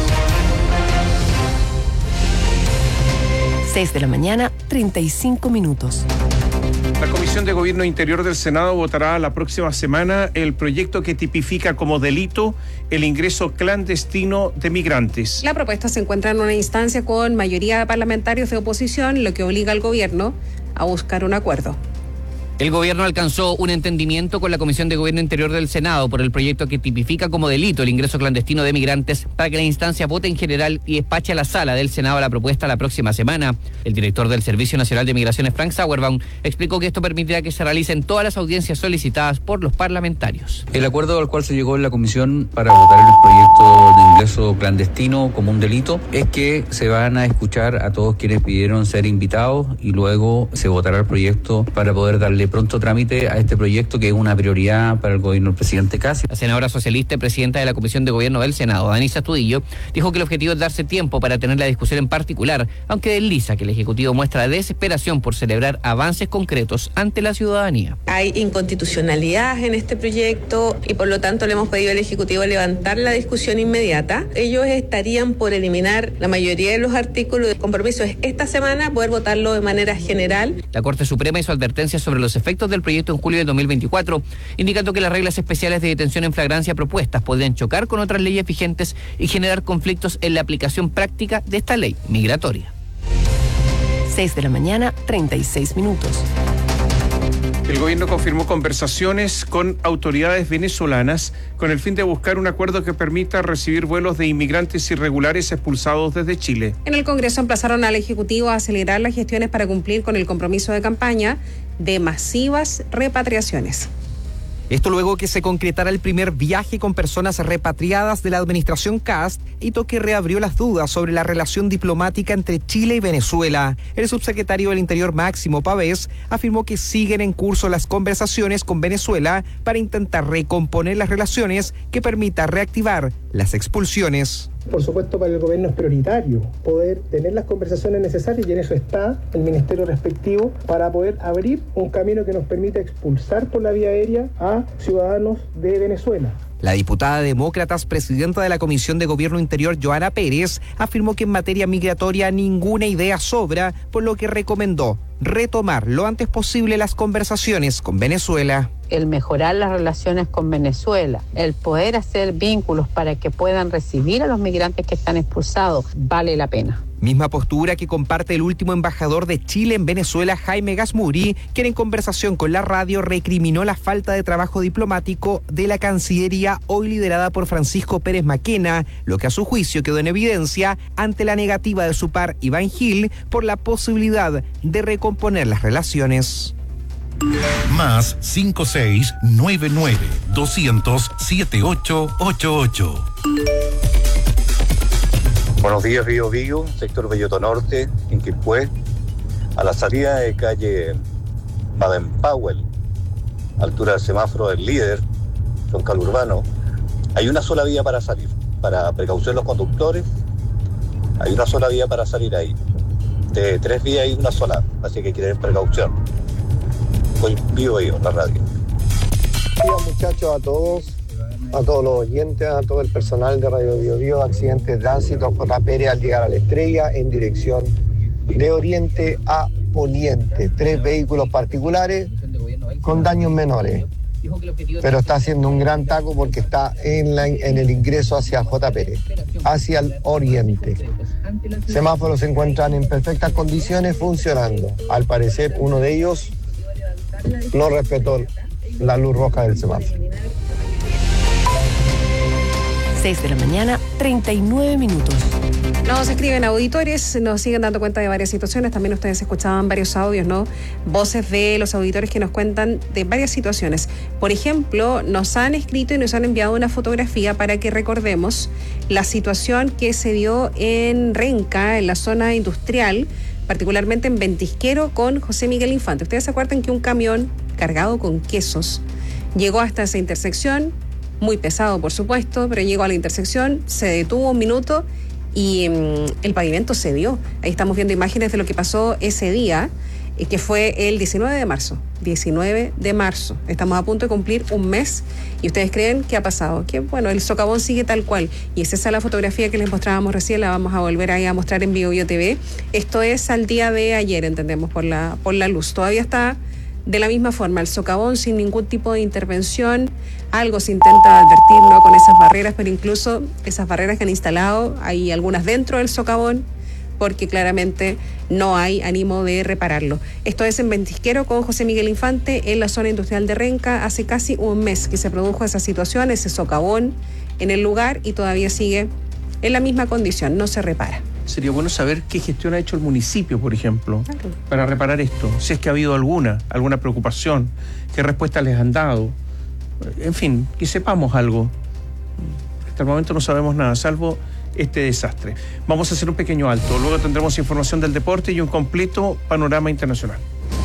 seis de la mañana, treinta y cinco minutos. La Comisión de Gobierno Interior del Senado votará la próxima semana el proyecto que tipifica como delito el ingreso clandestino de migrantes. La propuesta se encuentra en una instancia con mayoría de parlamentarios de oposición, lo que obliga al gobierno a buscar un acuerdo. El gobierno alcanzó un entendimiento con la Comisión de Gobierno Interior del Senado por el proyecto que tipifica como delito el ingreso clandestino de migrantes para que la instancia vote en general y despache a la sala del Senado la propuesta la próxima semana. El director del Servicio Nacional de Migraciones, Frank Sauerbaum, explicó que esto permitirá que se realicen todas las audiencias solicitadas por los parlamentarios. El acuerdo al cual se llegó en la Comisión para votar el proyecto de ingreso clandestino como un delito es que se van a escuchar a todos quienes pidieron ser invitados y luego se votará el proyecto para poder darle pronto trámite a este proyecto que es una prioridad para el gobierno del presidente Cassi. La senadora socialista y presidenta de la Comisión de Gobierno del Senado, Danisa Astudillo, dijo que el objetivo es darse tiempo para tener la discusión en particular, aunque desliza que el Ejecutivo muestra desesperación por celebrar avances concretos ante la ciudadanía. Hay inconstitucionalidad en este proyecto y por lo tanto le hemos pedido al Ejecutivo levantar la discusión inmediata. Ellos estarían por eliminar la mayoría de los artículos. El compromiso es esta semana poder votarlo de manera general. La Corte Suprema hizo advertencia sobre los efectos del proyecto en julio de dos mil veinticuatro, indicando que las reglas especiales de detención en flagrancia propuestas podrían chocar con otras leyes vigentes y generar conflictos en la aplicación práctica de esta ley migratoria. seis de la mañana, treinta y seis minutos. El gobierno confirmó conversaciones con autoridades venezolanas con el fin de buscar un acuerdo que permita recibir vuelos de inmigrantes irregulares expulsados desde Chile. En el Congreso emplazaron al Ejecutivo a acelerar las gestiones para cumplir con el compromiso de campaña de masivas repatriaciones. Esto luego que se concretara el primer viaje con personas repatriadas de la administración Kast, hito que reabrió las dudas sobre la relación diplomática entre Chile y Venezuela. El subsecretario del Interior Máximo Pavés afirmó que siguen en curso las conversaciones con Venezuela para intentar recomponer las relaciones que permita reactivar las expulsiones. Por supuesto, para el gobierno es prioritario poder tener las conversaciones necesarias y en eso está el ministerio respectivo para poder abrir un camino que nos permita expulsar por la vía aérea a ciudadanos de Venezuela. La diputada demócratas, presidenta de la Comisión de Gobierno Interior, Joana Pérez, afirmó que en materia migratoria ninguna idea sobra, por lo que recomendó retomar lo antes posible las conversaciones con Venezuela. El mejorar las relaciones con Venezuela, el poder hacer vínculos para que puedan recibir a los migrantes que están expulsados, vale la pena. Misma postura que comparte el último embajador de Chile en Venezuela, Jaime Gasmuri, quien en conversación con la radio recriminó la falta de trabajo diplomático de la Cancillería hoy liderada por Francisco Pérez Maquena, lo que a su juicio quedó en evidencia ante la negativa de su par Iván Gil por la posibilidad de recomponer las relaciones. Más cinco seis nueve nueve doscientos siete ocho ocho ocho. Buenos días, Bío Bío, sector Belloto Norte, en Quilpué, a la salida de calle Baden-Powell, altura del semáforo del Líder, troncal urbano, hay una sola vía para salir, para precaución los conductores, hay una sola vía para salir ahí, de tres vías hay una sola, así que hay que tener precaución. Soy Bío Bío, la radio. Buenos días, muchachos, a todos. A todos los oyentes, a todo el personal de Radio Bío Bío, accidente de tránsito, J. Pérez al llegar a La Estrella en dirección de Oriente a Poniente. Tres vehículos particulares con daños menores, pero está haciendo un gran taco porque está en, la, en el ingreso hacia J. Pérez, hacia el Oriente. Semáforos se encuentran en perfectas condiciones funcionando. Al parecer uno de ellos no respetó la luz roja del semáforo. seis de la mañana, treinta y nueve minutos. Nos escriben auditores, nos siguen dando cuenta de varias situaciones. También ustedes escuchaban varios audios, ¿no? Voces de los auditores que nos cuentan de varias situaciones. Por ejemplo, nos han escrito y nos han enviado una fotografía para que recordemos la situación que se dio en Renca, en la zona industrial, particularmente en Ventisquero con José Miguel Infante. Ustedes se acuerdan que un camión cargado con quesos llegó hasta esa intersección, muy pesado por supuesto, pero llegó a la intersección, se detuvo un minuto y um, el pavimento cedió. Ahí estamos viendo imágenes de lo que pasó ese día, eh, que fue el diecinueve de marzo. diecinueve de marzo. Estamos a punto de cumplir un mes y ustedes creen que ha pasado. Que bueno, el socavón sigue tal cual. Y es esa la fotografía que les mostrábamos recién, la vamos a volver ahí a mostrar en Bío Bío T V. Esto es al día de ayer, entendemos, por la, por la luz. Todavía está de la misma forma, el socavón sin ningún tipo de intervención. Algo se intenta advertir, ¿no?, con esas barreras, pero incluso esas barreras que han instalado, hay algunas dentro del socavón, porque claramente no hay ánimo de repararlo. Esto es en Ventisquero con José Miguel Infante, en la zona industrial de Renca. Hace casi un mes que se produjo esa situación, ese socavón en el lugar, y todavía sigue en la misma condición, no se repara. Sería bueno saber qué gestión ha hecho el municipio, por ejemplo, claro, para reparar esto. Si es que ha habido alguna, alguna preocupación, qué respuesta les han dado. En fin, que sepamos algo. Hasta el momento no sabemos nada, salvo este desastre. Vamos a hacer un pequeño alto. Luego tendremos información del deporte y un completo panorama internacional.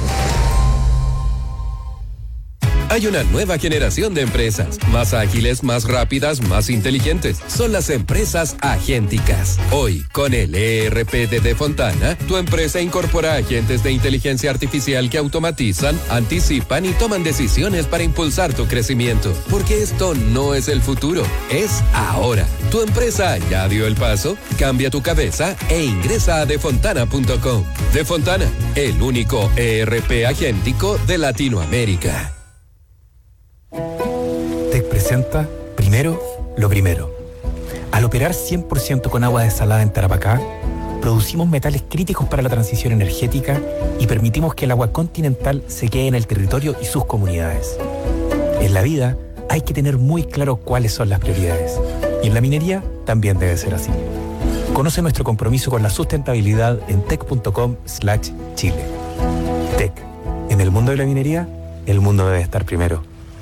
Hay una nueva generación de empresas, más ágiles, más rápidas, más inteligentes. Son las empresas agénticas. Hoy, con el E R P de Defontana, tu empresa incorpora agentes de inteligencia artificial que automatizan, anticipan y toman decisiones para impulsar tu crecimiento. Porque esto no es el futuro, es ahora. Tu empresa ya dio el paso, cambia tu cabeza e ingresa a defontana punto com. Defontana, el único E R P agéntico de Latinoamérica. TEC presenta Primero lo Primero. Al operar cien por ciento con agua desalada en Tarapacá, producimos metales críticos para la transición energética y permitimos que el agua continental se quede en el territorio y sus comunidades. En la vida hay que tener muy claro cuáles son las prioridades, y en la minería también debe ser así. Conoce nuestro compromiso con la sustentabilidad en tec punto com slash chile. TEC. En el mundo de la minería, el mundo debe estar primero.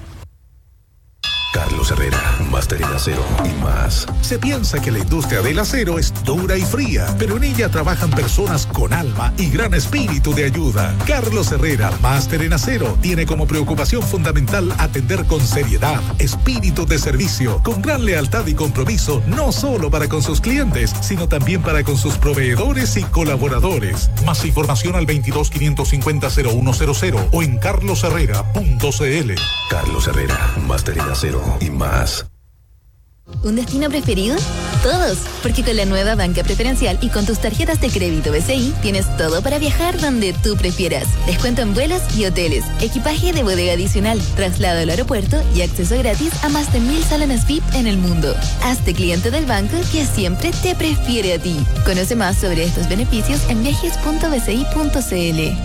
Carlos Herrera, máster en acero y más. Se piensa que la industria del acero es dura y fría, pero en ella trabajan personas con alma y gran espíritu de ayuda. Carlos Herrera, máster en acero, tiene como preocupación fundamental atender con seriedad, espíritu de servicio, con gran lealtad y compromiso, no solo para con sus clientes, sino también para con sus proveedores y colaboradores. Más información al veintidós, quinientos cincuenta, cero uno cero cero o en carlos herrera punto c l. Carlos Herrera, máster en acero y más. ¿Un destino preferido? Todos, porque con la nueva banca preferencial y con tus tarjetas de crédito B C I tienes todo para viajar donde tú prefieras. Descuento en vuelos y hoteles, equipaje de bodega adicional, traslado al aeropuerto y acceso gratis a más de mil salones V I P en el mundo. Hazte cliente del banco que siempre te prefiere a ti. Conoce más sobre estos beneficios en viajes punto b c i punto c l.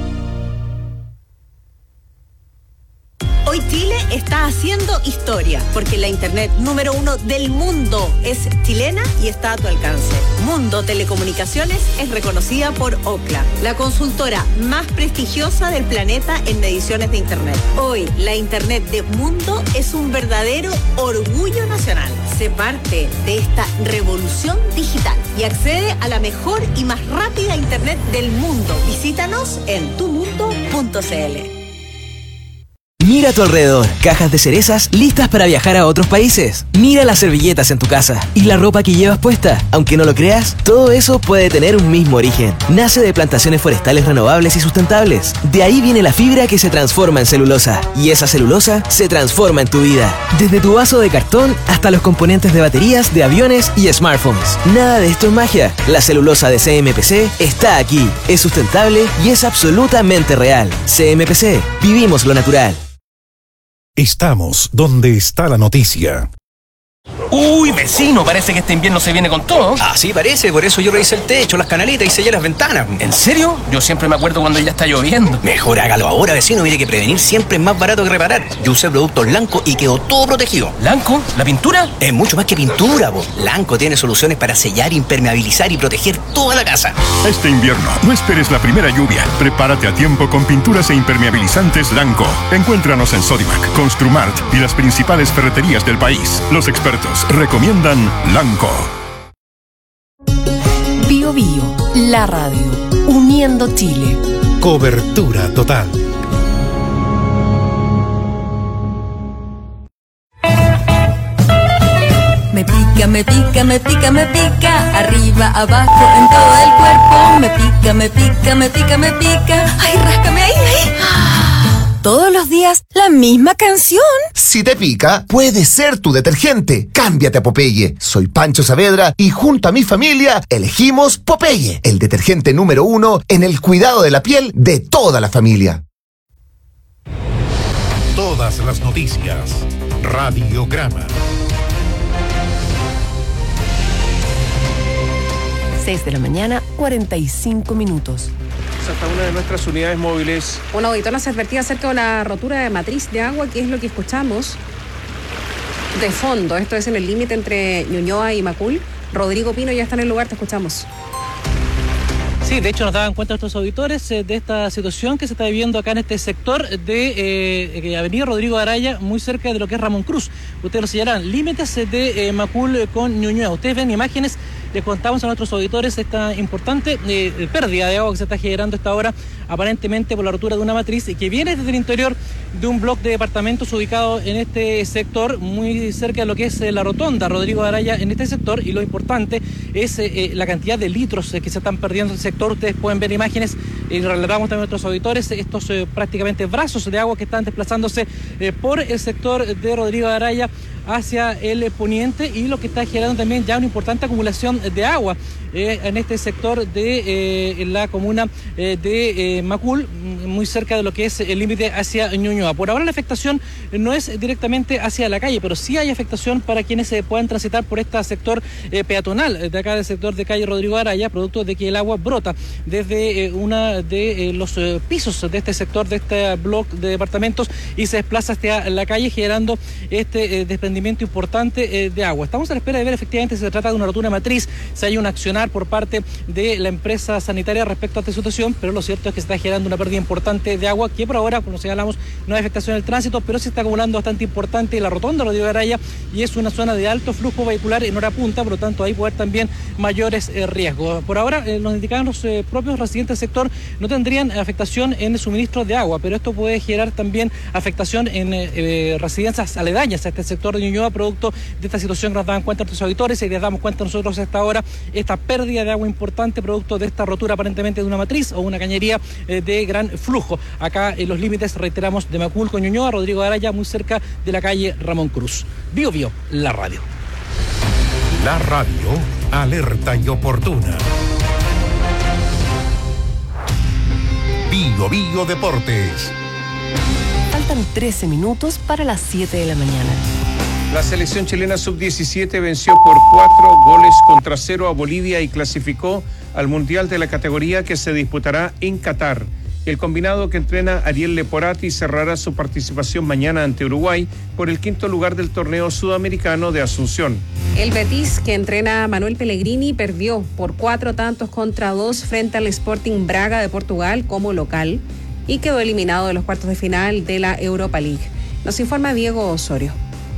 Hoy Chile está haciendo historia, porque la internet número uno del mundo es chilena y está a tu alcance. Mundo Telecomunicaciones es reconocida por Ookla, la consultora más prestigiosa del planeta en mediciones de internet. Hoy, la internet de Mundo es un verdadero orgullo nacional. Sé parte de esta revolución digital y accede a la mejor y más rápida internet del mundo. Visítanos en tu mundo punto c l. Mira a tu alrededor, cajas de cerezas listas para viajar a otros países. Mira las servilletas en tu casa y la ropa que llevas puesta. Aunque no lo creas, todo eso puede tener un mismo origen. Nace de plantaciones forestales renovables y sustentables. De ahí viene la fibra que se transforma en celulosa. Y esa celulosa se transforma en tu vida. Desde tu vaso de cartón hasta los componentes de baterías, de aviones y smartphones. Nada de esto es magia. La celulosa de C M P C está aquí. Es sustentable y es absolutamente real. C M P C. Vivimos lo natural. Estamos donde está la noticia. Uy, vecino, parece que este invierno se viene con todo. Así parece, por eso yo revisé el techo, las canaletas y sellé las ventanas. ¿En serio? Yo siempre me acuerdo cuando ya está lloviendo. Mejor hágalo ahora, vecino, mire que prevenir siempre es más barato que reparar. Yo usé productos Lanco y quedó todo protegido. ¿Lanco? ¿La pintura? Es mucho más que pintura, po. Lanco tiene soluciones para sellar, impermeabilizar y proteger toda la casa. Este invierno, no esperes la primera lluvia. Prepárate a tiempo con pinturas e impermeabilizantes Lanco. Encuéntranos en Sodimac, Construmart y las principales ferreterías del país. Los expertos recomiendan Lanco. Bio Bio, la radio, uniendo Chile. Cobertura total. Me pica, me pica, me pica, me pica, arriba, abajo, en todo el cuerpo. Me pica, me pica, me pica, me pica, ay, ráscame ahí, ahí. Todos los días, la misma canción. Si te pica, puede ser tu detergente. Cámbiate a Popeye. Soy Pancho Saavedra y junto a mi familia elegimos Popeye, el detergente número uno en el cuidado de la piel de toda la familia. Todas las noticias. Radiograma. seis de la mañana, cuarenta y cinco minutos. Hasta una de nuestras unidades móviles. Un auditor nos advertía acerca de la rotura de matriz de agua, que es lo que escuchamos de fondo. Esto es en el límite entre Ñuñoa y Macul. Rodrigo Pino ya está en el lugar, te escuchamos. Sí, de hecho nos daban cuenta nuestros auditores eh, de esta situación que se está viviendo acá en este sector de eh, Avenida Rodrigo Araya, muy cerca de lo que es Ramón Cruz. Ustedes lo señalarán, límites de eh, Macul con Ñuñoa. Ustedes ven imágenes, les contamos a nuestros auditores esta importante eh, pérdida de agua que se está generando a esta hora, aparentemente por la rotura de una matriz y que viene desde el interior de un bloque de departamentos ubicado en este sector, muy cerca de lo que es eh, la rotonda Rodrigo Araya en este sector. Y lo importante es eh, la cantidad de litros eh, que se están perdiendo en el sector. Ustedes pueden ver imágenes y relatamos también a nuestros auditores estos eh, prácticamente brazos de agua que están desplazándose eh, por el sector de Rodrigo Araya hacia el poniente, y lo que está generando también ya una importante acumulación de agua eh, en este sector de eh, la comuna eh, de eh, Macul, muy cerca de lo que es el límite hacia Ñuñoa. Por ahora la afectación no es directamente hacia la calle, pero sí hay afectación para quienes se puedan transitar por este sector eh, peatonal de acá del sector de calle Rodrigo Araya, producto de que el agua brota desde eh, una de eh, los eh, pisos de este sector, de este bloque de departamentos, y se desplaza hacia la calle, generando este eh, desprendimiento importante eh, de agua. Estamos a la espera de ver efectivamente si se trata de una rotura matriz, si hay un accionar por parte de la empresa sanitaria respecto a esta situación, pero lo cierto es que se está generando una pérdida importante de agua, que por ahora, como señalamos, no hay afectación en el tránsito, pero se está acumulando bastante importante en la rotonda Rodrigo Araya, y es una zona de alto flujo vehicular en hora punta, por lo tanto ahí puede haber también mayores eh, riesgos. Por ahora, eh, nos indicaban los eh, propios residentes del sector, no tendrían afectación en el suministro de agua, pero esto puede generar también afectación en eh, eh, residencias aledañas a este sector de Ñuñoa, producto de esta situación que nos daban cuenta nuestros auditores, y les damos cuenta nosotros a esta hora, esta pérdida de agua importante producto de esta rotura aparentemente de una matriz o una cañería eh, de gran flujo. Acá en los límites, reiteramos, de Macul con Ñuñoa, Rodrigo Araya, muy cerca de la calle Ramón Cruz. Bio Bio, la radio. La radio, alerta y oportuna. Bio Bio Deportes. Faltan trece minutos para las siete de la mañana. La selección chilena sub diecisiete venció por cuatro goles contra cero a Bolivia y clasificó al Mundial de la categoría que se disputará en Qatar. El combinado que entrena Ariel Leporati cerrará su participación mañana ante Uruguay por el quinto lugar del torneo sudamericano de Asunción. El Betis, que entrena a Manuel Pellegrini, perdió por cuatro tantos contra dos frente al Sporting Braga de Portugal como local y quedó eliminado de los cuartos de final de la Europa League. Nos informa Diego Osorio.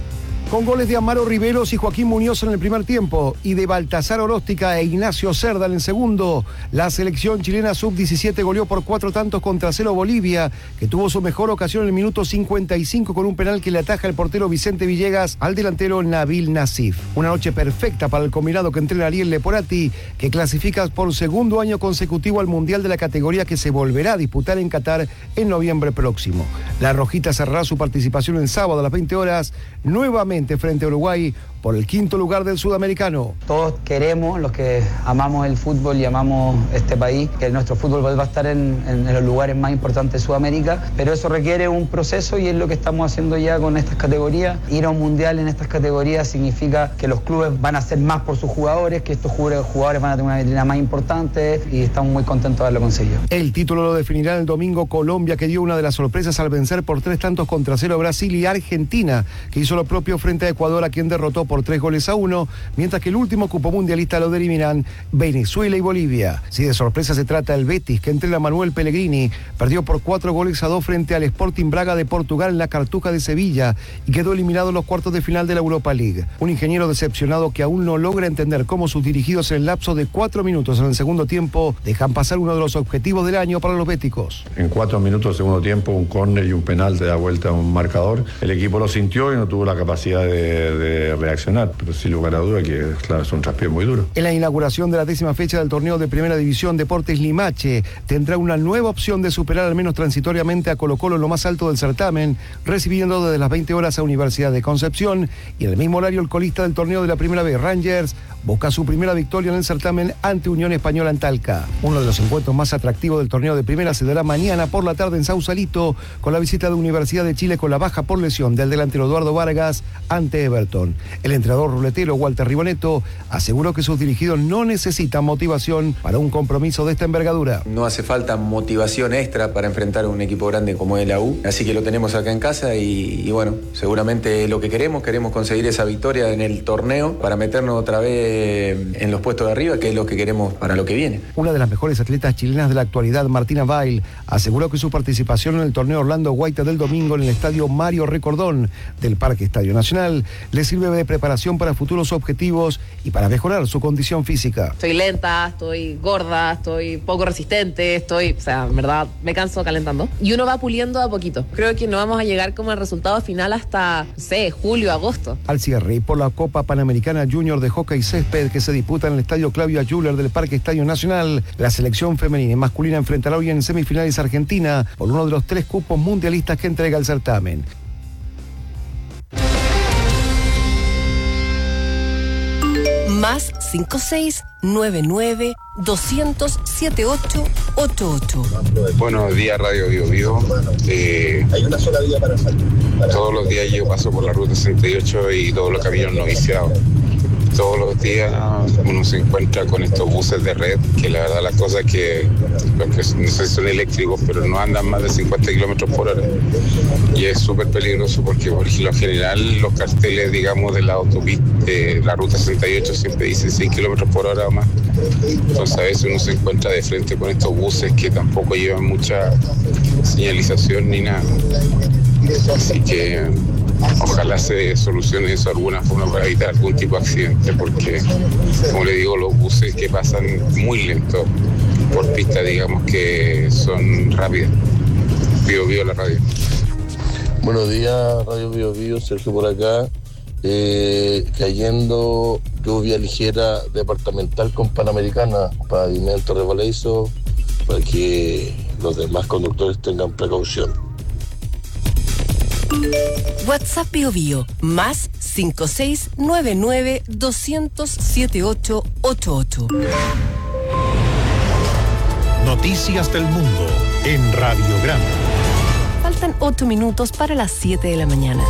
Con goles de Amaro Riveros y Joaquín Muñoz en el primer tiempo y de Baltasar Oróstica e Ignacio Cerda en el segundo, la selección chilena sub diecisiete goleó por cuatro tantos contra cero Bolivia, que tuvo su mejor ocasión en el minuto cincuenta y cinco con un penal que le ataja el portero Vicente Villegas al delantero Nabil Nassif. Una noche perfecta para el combinado que entrena Ariel Leporati, que clasifica por segundo año consecutivo al Mundial de la categoría que se volverá a disputar en Qatar en noviembre próximo. La Rojita cerrará su participación el sábado a las veinte horas, nuevamente frente a Uruguay por el quinto lugar del sudamericano. Todos queremos, los que amamos el fútbol y amamos este país, que nuestro fútbol va a estar en, en, en los lugares más importantes de Sudamérica, pero eso requiere un proceso y es lo que estamos haciendo ya con estas categorías. Ir a un mundial en estas categorías significa que los clubes van a hacer más por sus jugadores, que estos jugadores van a tener una vitrina más importante, y estamos muy contentos de haberlo conseguido. El título lo definirá el domingo Colombia, que dio una de las sorpresas al vencer por tres tantos contra cero a Brasil, y Argentina, que hizo lo propio frente a Ecuador, a quien derrotó por tres goles a uno, mientras que el último cupo mundialista lo eliminan Venezuela y Bolivia. Si de sorpresa se trata, el Betis, que entrena Manuel Pellegrini, perdió por cuatro goles a dos frente al Sporting Braga de Portugal en la Cartuja de Sevilla y quedó eliminado en los cuartos de final de la Europa League. Un ingeniero decepcionado que aún no logra entender cómo sus dirigidos en el lapso de cuatro minutos en el segundo tiempo dejan pasar uno de los objetivos del año para los béticos. En cuatro minutos del segundo tiempo, un córner y un penal te da vuelta a un marcador. El equipo lo sintió y no tuvo la capacidad de, de reaccionar, pero sin lugar a duda que, claro, es un traspié muy duro. En la inauguración de la décima fecha del torneo de Primera División, Deportes Limache tendrá una nueva opción de superar al menos transitoriamente a Colo-Colo en lo más alto del certamen, recibiendo desde las veinte horas a Universidad de Concepción, y en el mismo horario el colista del torneo de la Primera B, Rangers, busca su primera victoria en el certamen ante Unión Española en Talca. Uno de los encuentros más atractivos del torneo de primera se dará mañana por la tarde en Sausalito, con la visita de Universidad de Chile con la baja por lesión del delantero Eduardo Vargas ante Everton. El entrenador ruletero Walter Riboneto aseguró que sus dirigidos no necesitan motivación para un compromiso de esta envergadura. No hace falta motivación extra para enfrentar a un equipo grande como es la U, así que lo tenemos acá en casa y, y bueno, seguramente lo que queremos, queremos conseguir esa victoria en el torneo para meternos otra vez en los puestos de arriba, que es lo que queremos para lo que viene. Una de las mejores atletas chilenas de la actualidad, Martina Bail, aseguró que su participación en el torneo Orlando Guaita del domingo en el estadio Mario Recordón del Parque Estadio Nacional le sirve de preparación para futuros objetivos y para mejorar su condición física. Estoy lenta, estoy gorda, estoy poco resistente, estoy, o sea, en verdad me canso calentando. Y uno va puliendo a poquito. Creo que no vamos a llegar como al resultado final hasta, no sé, julio, agosto. Al cierre y por la Copa Panamericana Junior de Hockey Césped que se disputa en el estadio Claudia Juller del Parque Estadio Nacional, la selección femenina y masculina enfrentará hoy en semifinales a Argentina por uno de los tres cupos mundialistas que entrega el certamen. Más cinco seis nueve nueve doscientos setenta y ocho ochenta y ocho. Buenos días, Radio Bio Bio. Eh, Hay una sola vía para salir. Todos los días yo paso por la ruta sesenta y ocho y todos los caminos no viciados. Todos los días uno se encuentra con estos buses de red, que la verdad las cosas que, que no sé si son eléctricos, pero no andan más de cincuenta kilómetros por hora. Y es súper peligroso porque por lo general los carteles, digamos, de la autopista, de la ruta sesenta y ocho siempre dicen seis kilómetros por hora o más. Entonces a veces uno se encuentra de frente con estos buses que tampoco llevan mucha señalización ni nada. Así que ojalá se solucione eso de alguna forma para evitar algún tipo de accidente, porque, como le digo, los buses que pasan muy lento por pistas, digamos, que son rápidas. Bio Bio la radio. Buenos días, Radio Bio Bio, Sergio por acá. Eh, cayendo lluvia ligera departamental con Panamericana, pavimento resbaladizo, para que los demás conductores tengan precaución. WhatsApp Bio Bio, más cinco seis nueve nueve doscientos setenta y ocho ochenta y ocho. Noticias del mundo en Radiograma. Faltan ocho minutos para las siete de la mañana.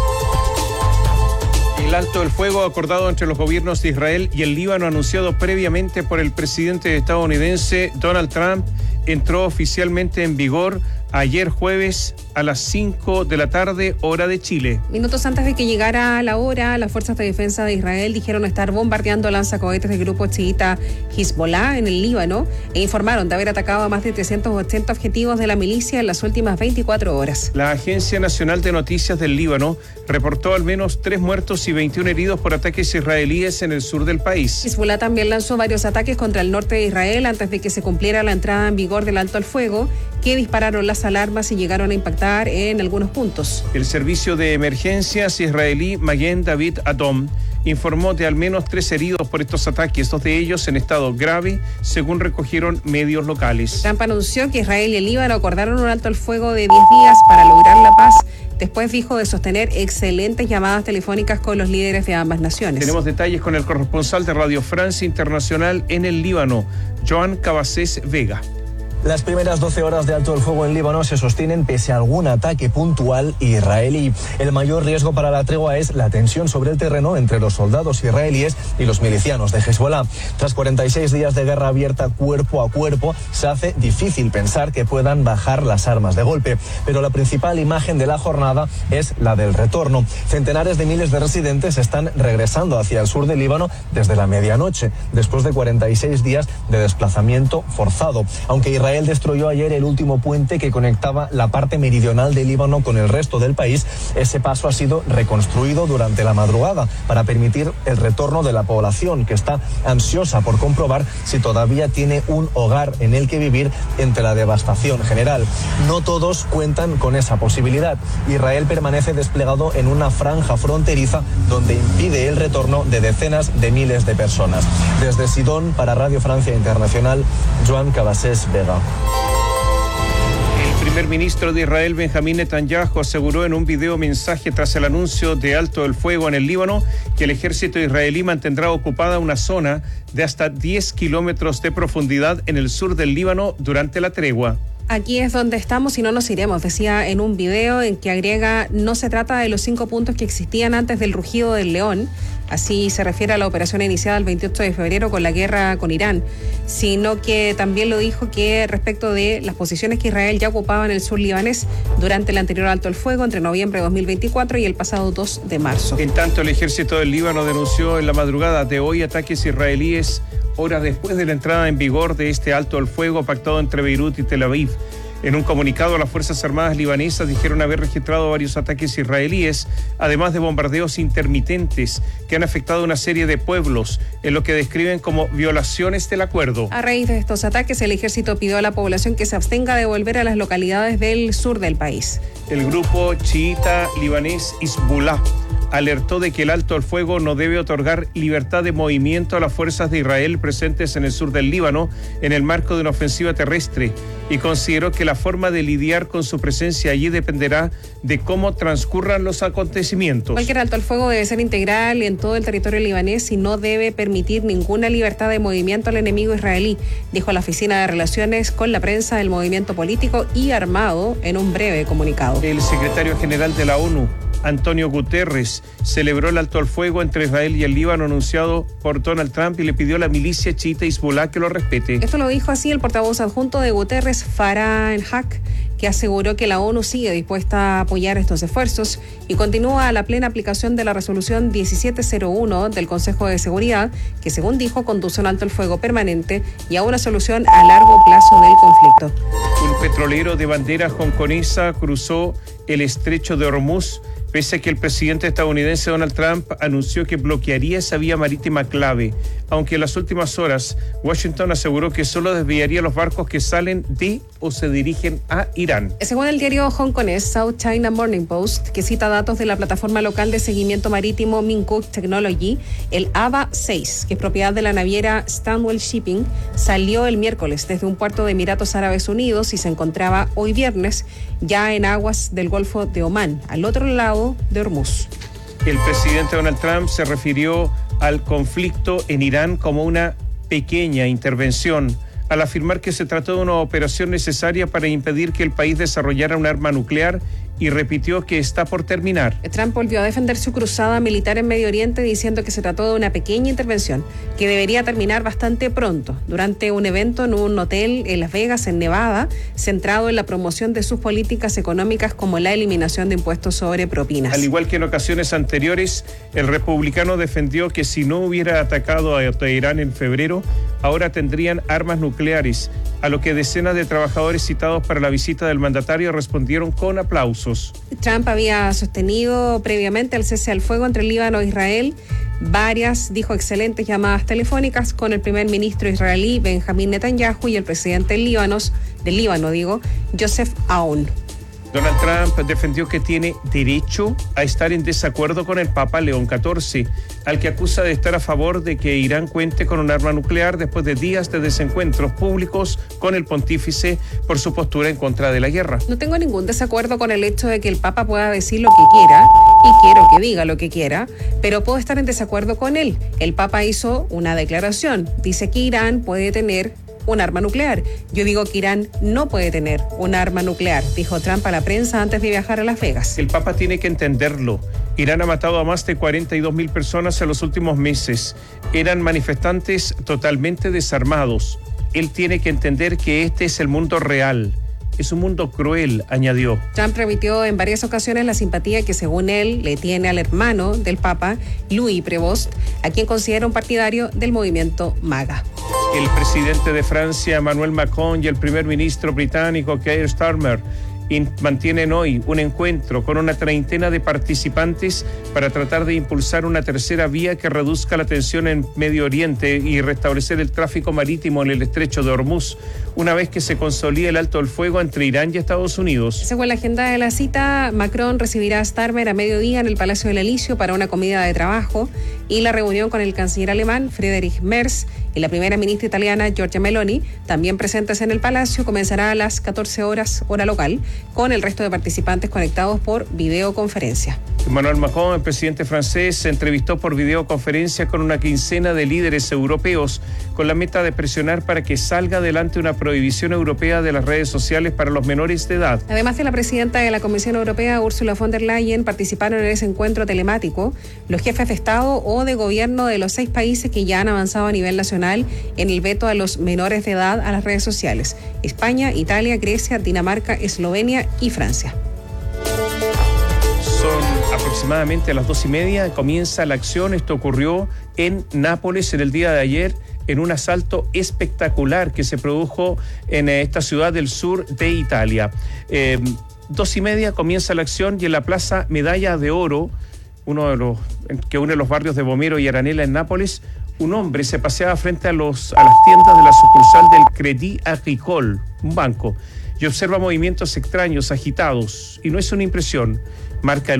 El alto el fuego acordado entre los gobiernos de Israel y el Líbano, anunciado previamente por el presidente estadounidense Donald Trump, entró oficialmente en vigor ayer jueves a las cinco de la tarde, hora de Chile. Minutos antes de que llegara la hora, las fuerzas de defensa de Israel dijeron estar bombardeando lanzacohetes del grupo chiita Hezbollah en el Líbano e informaron de haber atacado a más de trescientos ochenta objetivos de la milicia en las últimas veinticuatro horas. La Agencia Nacional de Noticias del Líbano reportó al menos tres muertos y veintiún heridos por ataques israelíes en el sur del país. Hezbollah también lanzó varios ataques contra el norte de Israel antes de que se cumpliera la entrada en vigor del alto al fuego, que dispararon las alarmas y llegaron a impactar en algunos puntos. El servicio de emergencias israelí Magen David Adom informó de al menos tres heridos por estos ataques, dos de ellos en estado grave, según recogieron medios locales. Trump anunció que Israel y el Líbano acordaron un alto al fuego de diez días para lograr la paz. Después dijo de sostener excelentes llamadas telefónicas con los líderes de ambas naciones. Tenemos detalles con el corresponsal de Radio Francia Internacional en el Líbano, Joan Cabasés Vega. Las primeras doce horas de alto el fuego en Líbano se sostienen pese a algún ataque puntual israelí. El mayor riesgo para la tregua es la tensión sobre el terreno entre los soldados israelíes y los milicianos de Hezbollah. Tras cuarenta y seis días de guerra abierta cuerpo a cuerpo, se hace difícil pensar que puedan bajar las armas de golpe. Pero la principal imagen de la jornada es la del retorno. Centenares de miles de residentes están regresando hacia el sur del Líbano desde la medianoche, después de cuarenta y seis días de desplazamiento forzado. Aunque Israel Israel destruyó ayer el último puente que conectaba la parte meridional del Líbano con el resto del país. Ese paso ha sido reconstruido durante la madrugada para permitir el retorno de la población, que está ansiosa por comprobar si todavía tiene un hogar en el que vivir entre la devastación general. No todos cuentan con esa posibilidad. Israel permanece desplegado en una franja fronteriza donde impide el retorno de decenas de miles de personas. Desde Sidón, para Radio Francia Internacional, Joan Cabasés Vega. El El primer ministro de Israel, Benjamín Netanyahu, aseguró en un video mensaje tras el anuncio de alto el fuego en el Líbano que el ejército israelí mantendrá ocupada una zona de hasta diez kilómetros de profundidad en el sur del Líbano durante la tregua. Aquí es donde estamos y no nos iremos, decía en un video en que agrega, no se trata de los cinco puntos que existían antes del rugido del león, así se refiere a la operación iniciada el veintiocho de febrero con la guerra con Irán, sino que también lo dijo que respecto de las posiciones que Israel ya ocupaba en el sur libanés durante el anterior alto el fuego entre noviembre de dos mil veinticuatro y el pasado dos de marzo. En tanto, el ejército del Líbano denunció en la madrugada de hoy ataques israelíes horas después de la entrada en vigor de este alto el fuego pactado entre Beirut y Tel Aviv. En un comunicado, las Fuerzas Armadas libanesas dijeron haber registrado varios ataques israelíes, además de bombardeos intermitentes que han afectado una serie de pueblos, en lo que describen como violaciones del acuerdo. A raíz de estos ataques, el ejército pidió a la población que se abstenga de volver a las localidades del sur del país. El grupo chiita libanés Hezbollah alertó de que el alto al fuego no debe otorgar libertad de movimiento a las fuerzas de Israel presentes en el sur del Líbano en el marco de una ofensiva terrestre y consideró que la forma de lidiar con su presencia allí dependerá de cómo transcurran los acontecimientos. Cualquier alto al fuego debe ser integral en todo el territorio libanés y no debe permitir ninguna libertad de movimiento al enemigo israelí, dijo la Oficina de Relaciones con la Prensa del Movimiento Político y Armado en un breve comunicado. El secretario general de la ONU, Antonio Guterres, celebró el alto al fuego entre Israel y el Líbano anunciado por Donald Trump y le pidió a la milicia chiita Hezbollah que lo respete. Esto lo dijo así el portavoz adjunto de Guterres, Farhan Haq, que aseguró que la ONU sigue dispuesta a apoyar estos esfuerzos y continúa a la plena aplicación de la resolución diecisiete cero uno del Consejo de Seguridad, que según dijo conduce a un alto el fuego permanente y a una solución a largo plazo del conflicto. Un petrolero de bandera hongkonesa cruzó el estrecho de Hormuz, pese a que el presidente estadounidense Donald Trump anunció que bloquearía esa vía marítima clave, aunque en las últimas horas Washington aseguró que solo desviaría los barcos que salen de o se dirigen a Irán. Según el diario hongkonés South China Morning Post, que cita datos de la plataforma local de seguimiento marítimo Minkook Technology, el Ava seis, que es propiedad de la naviera Stanwell Shipping, salió el miércoles desde un puerto de Emiratos Árabes Unidos y se encontraba hoy viernes ya en aguas del Golfo de Omán, al otro lado de Hormuz. El presidente Donald Trump se refirió al conflicto en Irán como una pequeña intervención, al afirmar que se trató de una operación necesaria para impedir que el país desarrollara un arma nuclear y repitió que está por terminar. Trump volvió a defender su cruzada militar en Medio Oriente diciendo que se trató de una pequeña intervención que debería terminar bastante pronto, durante un evento en un hotel en Las Vegas, en Nevada, centrado en la promoción de sus políticas económicas como la eliminación de impuestos sobre propinas. Al igual que en ocasiones anteriores, el republicano defendió que si no hubiera atacado a Teherán en febrero, ahora tendrían armas nucleares, a lo que decenas de trabajadores citados para la visita del mandatario respondieron con aplausos. Trump había sostenido previamente el cese al fuego entre el Líbano e Israel, varias, dijo, excelentes llamadas telefónicas con el primer ministro israelí Benjamín Netanyahu y el presidente del Líbano, del Líbano, digo, Joseph Aoun. Donald Trump defendió que tiene derecho a estar en desacuerdo con el Papa León catorce, al que acusa de estar a favor de que Irán cuente con un arma nuclear después de días de desencuentros públicos con el pontífice por su postura en contra de la guerra. No tengo ningún desacuerdo con el hecho de que el Papa pueda decir lo que quiera, y quiero que diga lo que quiera, pero puedo estar en desacuerdo con él. El Papa hizo una declaración, dice que Irán puede tener un arma nuclear. Yo digo que Irán no puede tener un arma nuclear, dijo Trump a la prensa antes de viajar a Las Vegas. El Papa tiene que entenderlo. Irán ha matado a más de cuarenta y dos mil personas en los últimos meses. Eran manifestantes totalmente desarmados. Él tiene que entender que este es el mundo real. Es un mundo cruel, añadió. Trump repitió en varias ocasiones la simpatía que según él le tiene al hermano del Papa, Louis Prevost, a quien considera un partidario del movimiento MAGA. El presidente de Francia, Emmanuel Macron, y el primer ministro británico, Keir Starmer, mantienen hoy un encuentro con una treintena de participantes para tratar de impulsar una tercera vía que reduzca la tensión en Medio Oriente y restablecer el tráfico marítimo en el estrecho de Hormuz, una vez que se consolide el alto el fuego entre Irán y Estados Unidos. Según la agenda de la cita, Macron recibirá a Starmer a mediodía en el Palacio del Elíseo para una comida de trabajo y la reunión con el canciller alemán Friedrich Merz y la primera ministra italiana Giorgia Meloni, también presentes en el Palacio, comenzará a las catorce horas hora local, con el resto de participantes conectados por videoconferencia. Emmanuel Macron, el presidente francés, se entrevistó por videoconferencia con una quincena de líderes europeos con la meta de presionar para que salga adelante una prohibición europea de las redes sociales para los menores de edad. Además de la presidenta de la Comisión Europea, Ursula von der Leyen, participaron en ese encuentro telemático los jefes de Estado o de gobierno de los seis países que ya han avanzado a nivel nacional en el veto a los menores de edad a las redes sociales: España, Italia, Grecia, Dinamarca, Eslovenia y Francia. Son aproximadamente a las dos y media, comienza la acción. Esto ocurrió en Nápoles en el día de ayer, en un asalto espectacular que se produjo en esta ciudad del sur de Italia. Eh, dos y media comienza la acción y en la Plaza Medalla de Oro, uno de los que une los barrios de Vomero y Aranela en Nápoles, un hombre se paseaba frente a, los, a las tiendas de la sucursal del Crédit Agricole, un banco, y observa movimientos extraños, agitados, y no es una impresión, marca el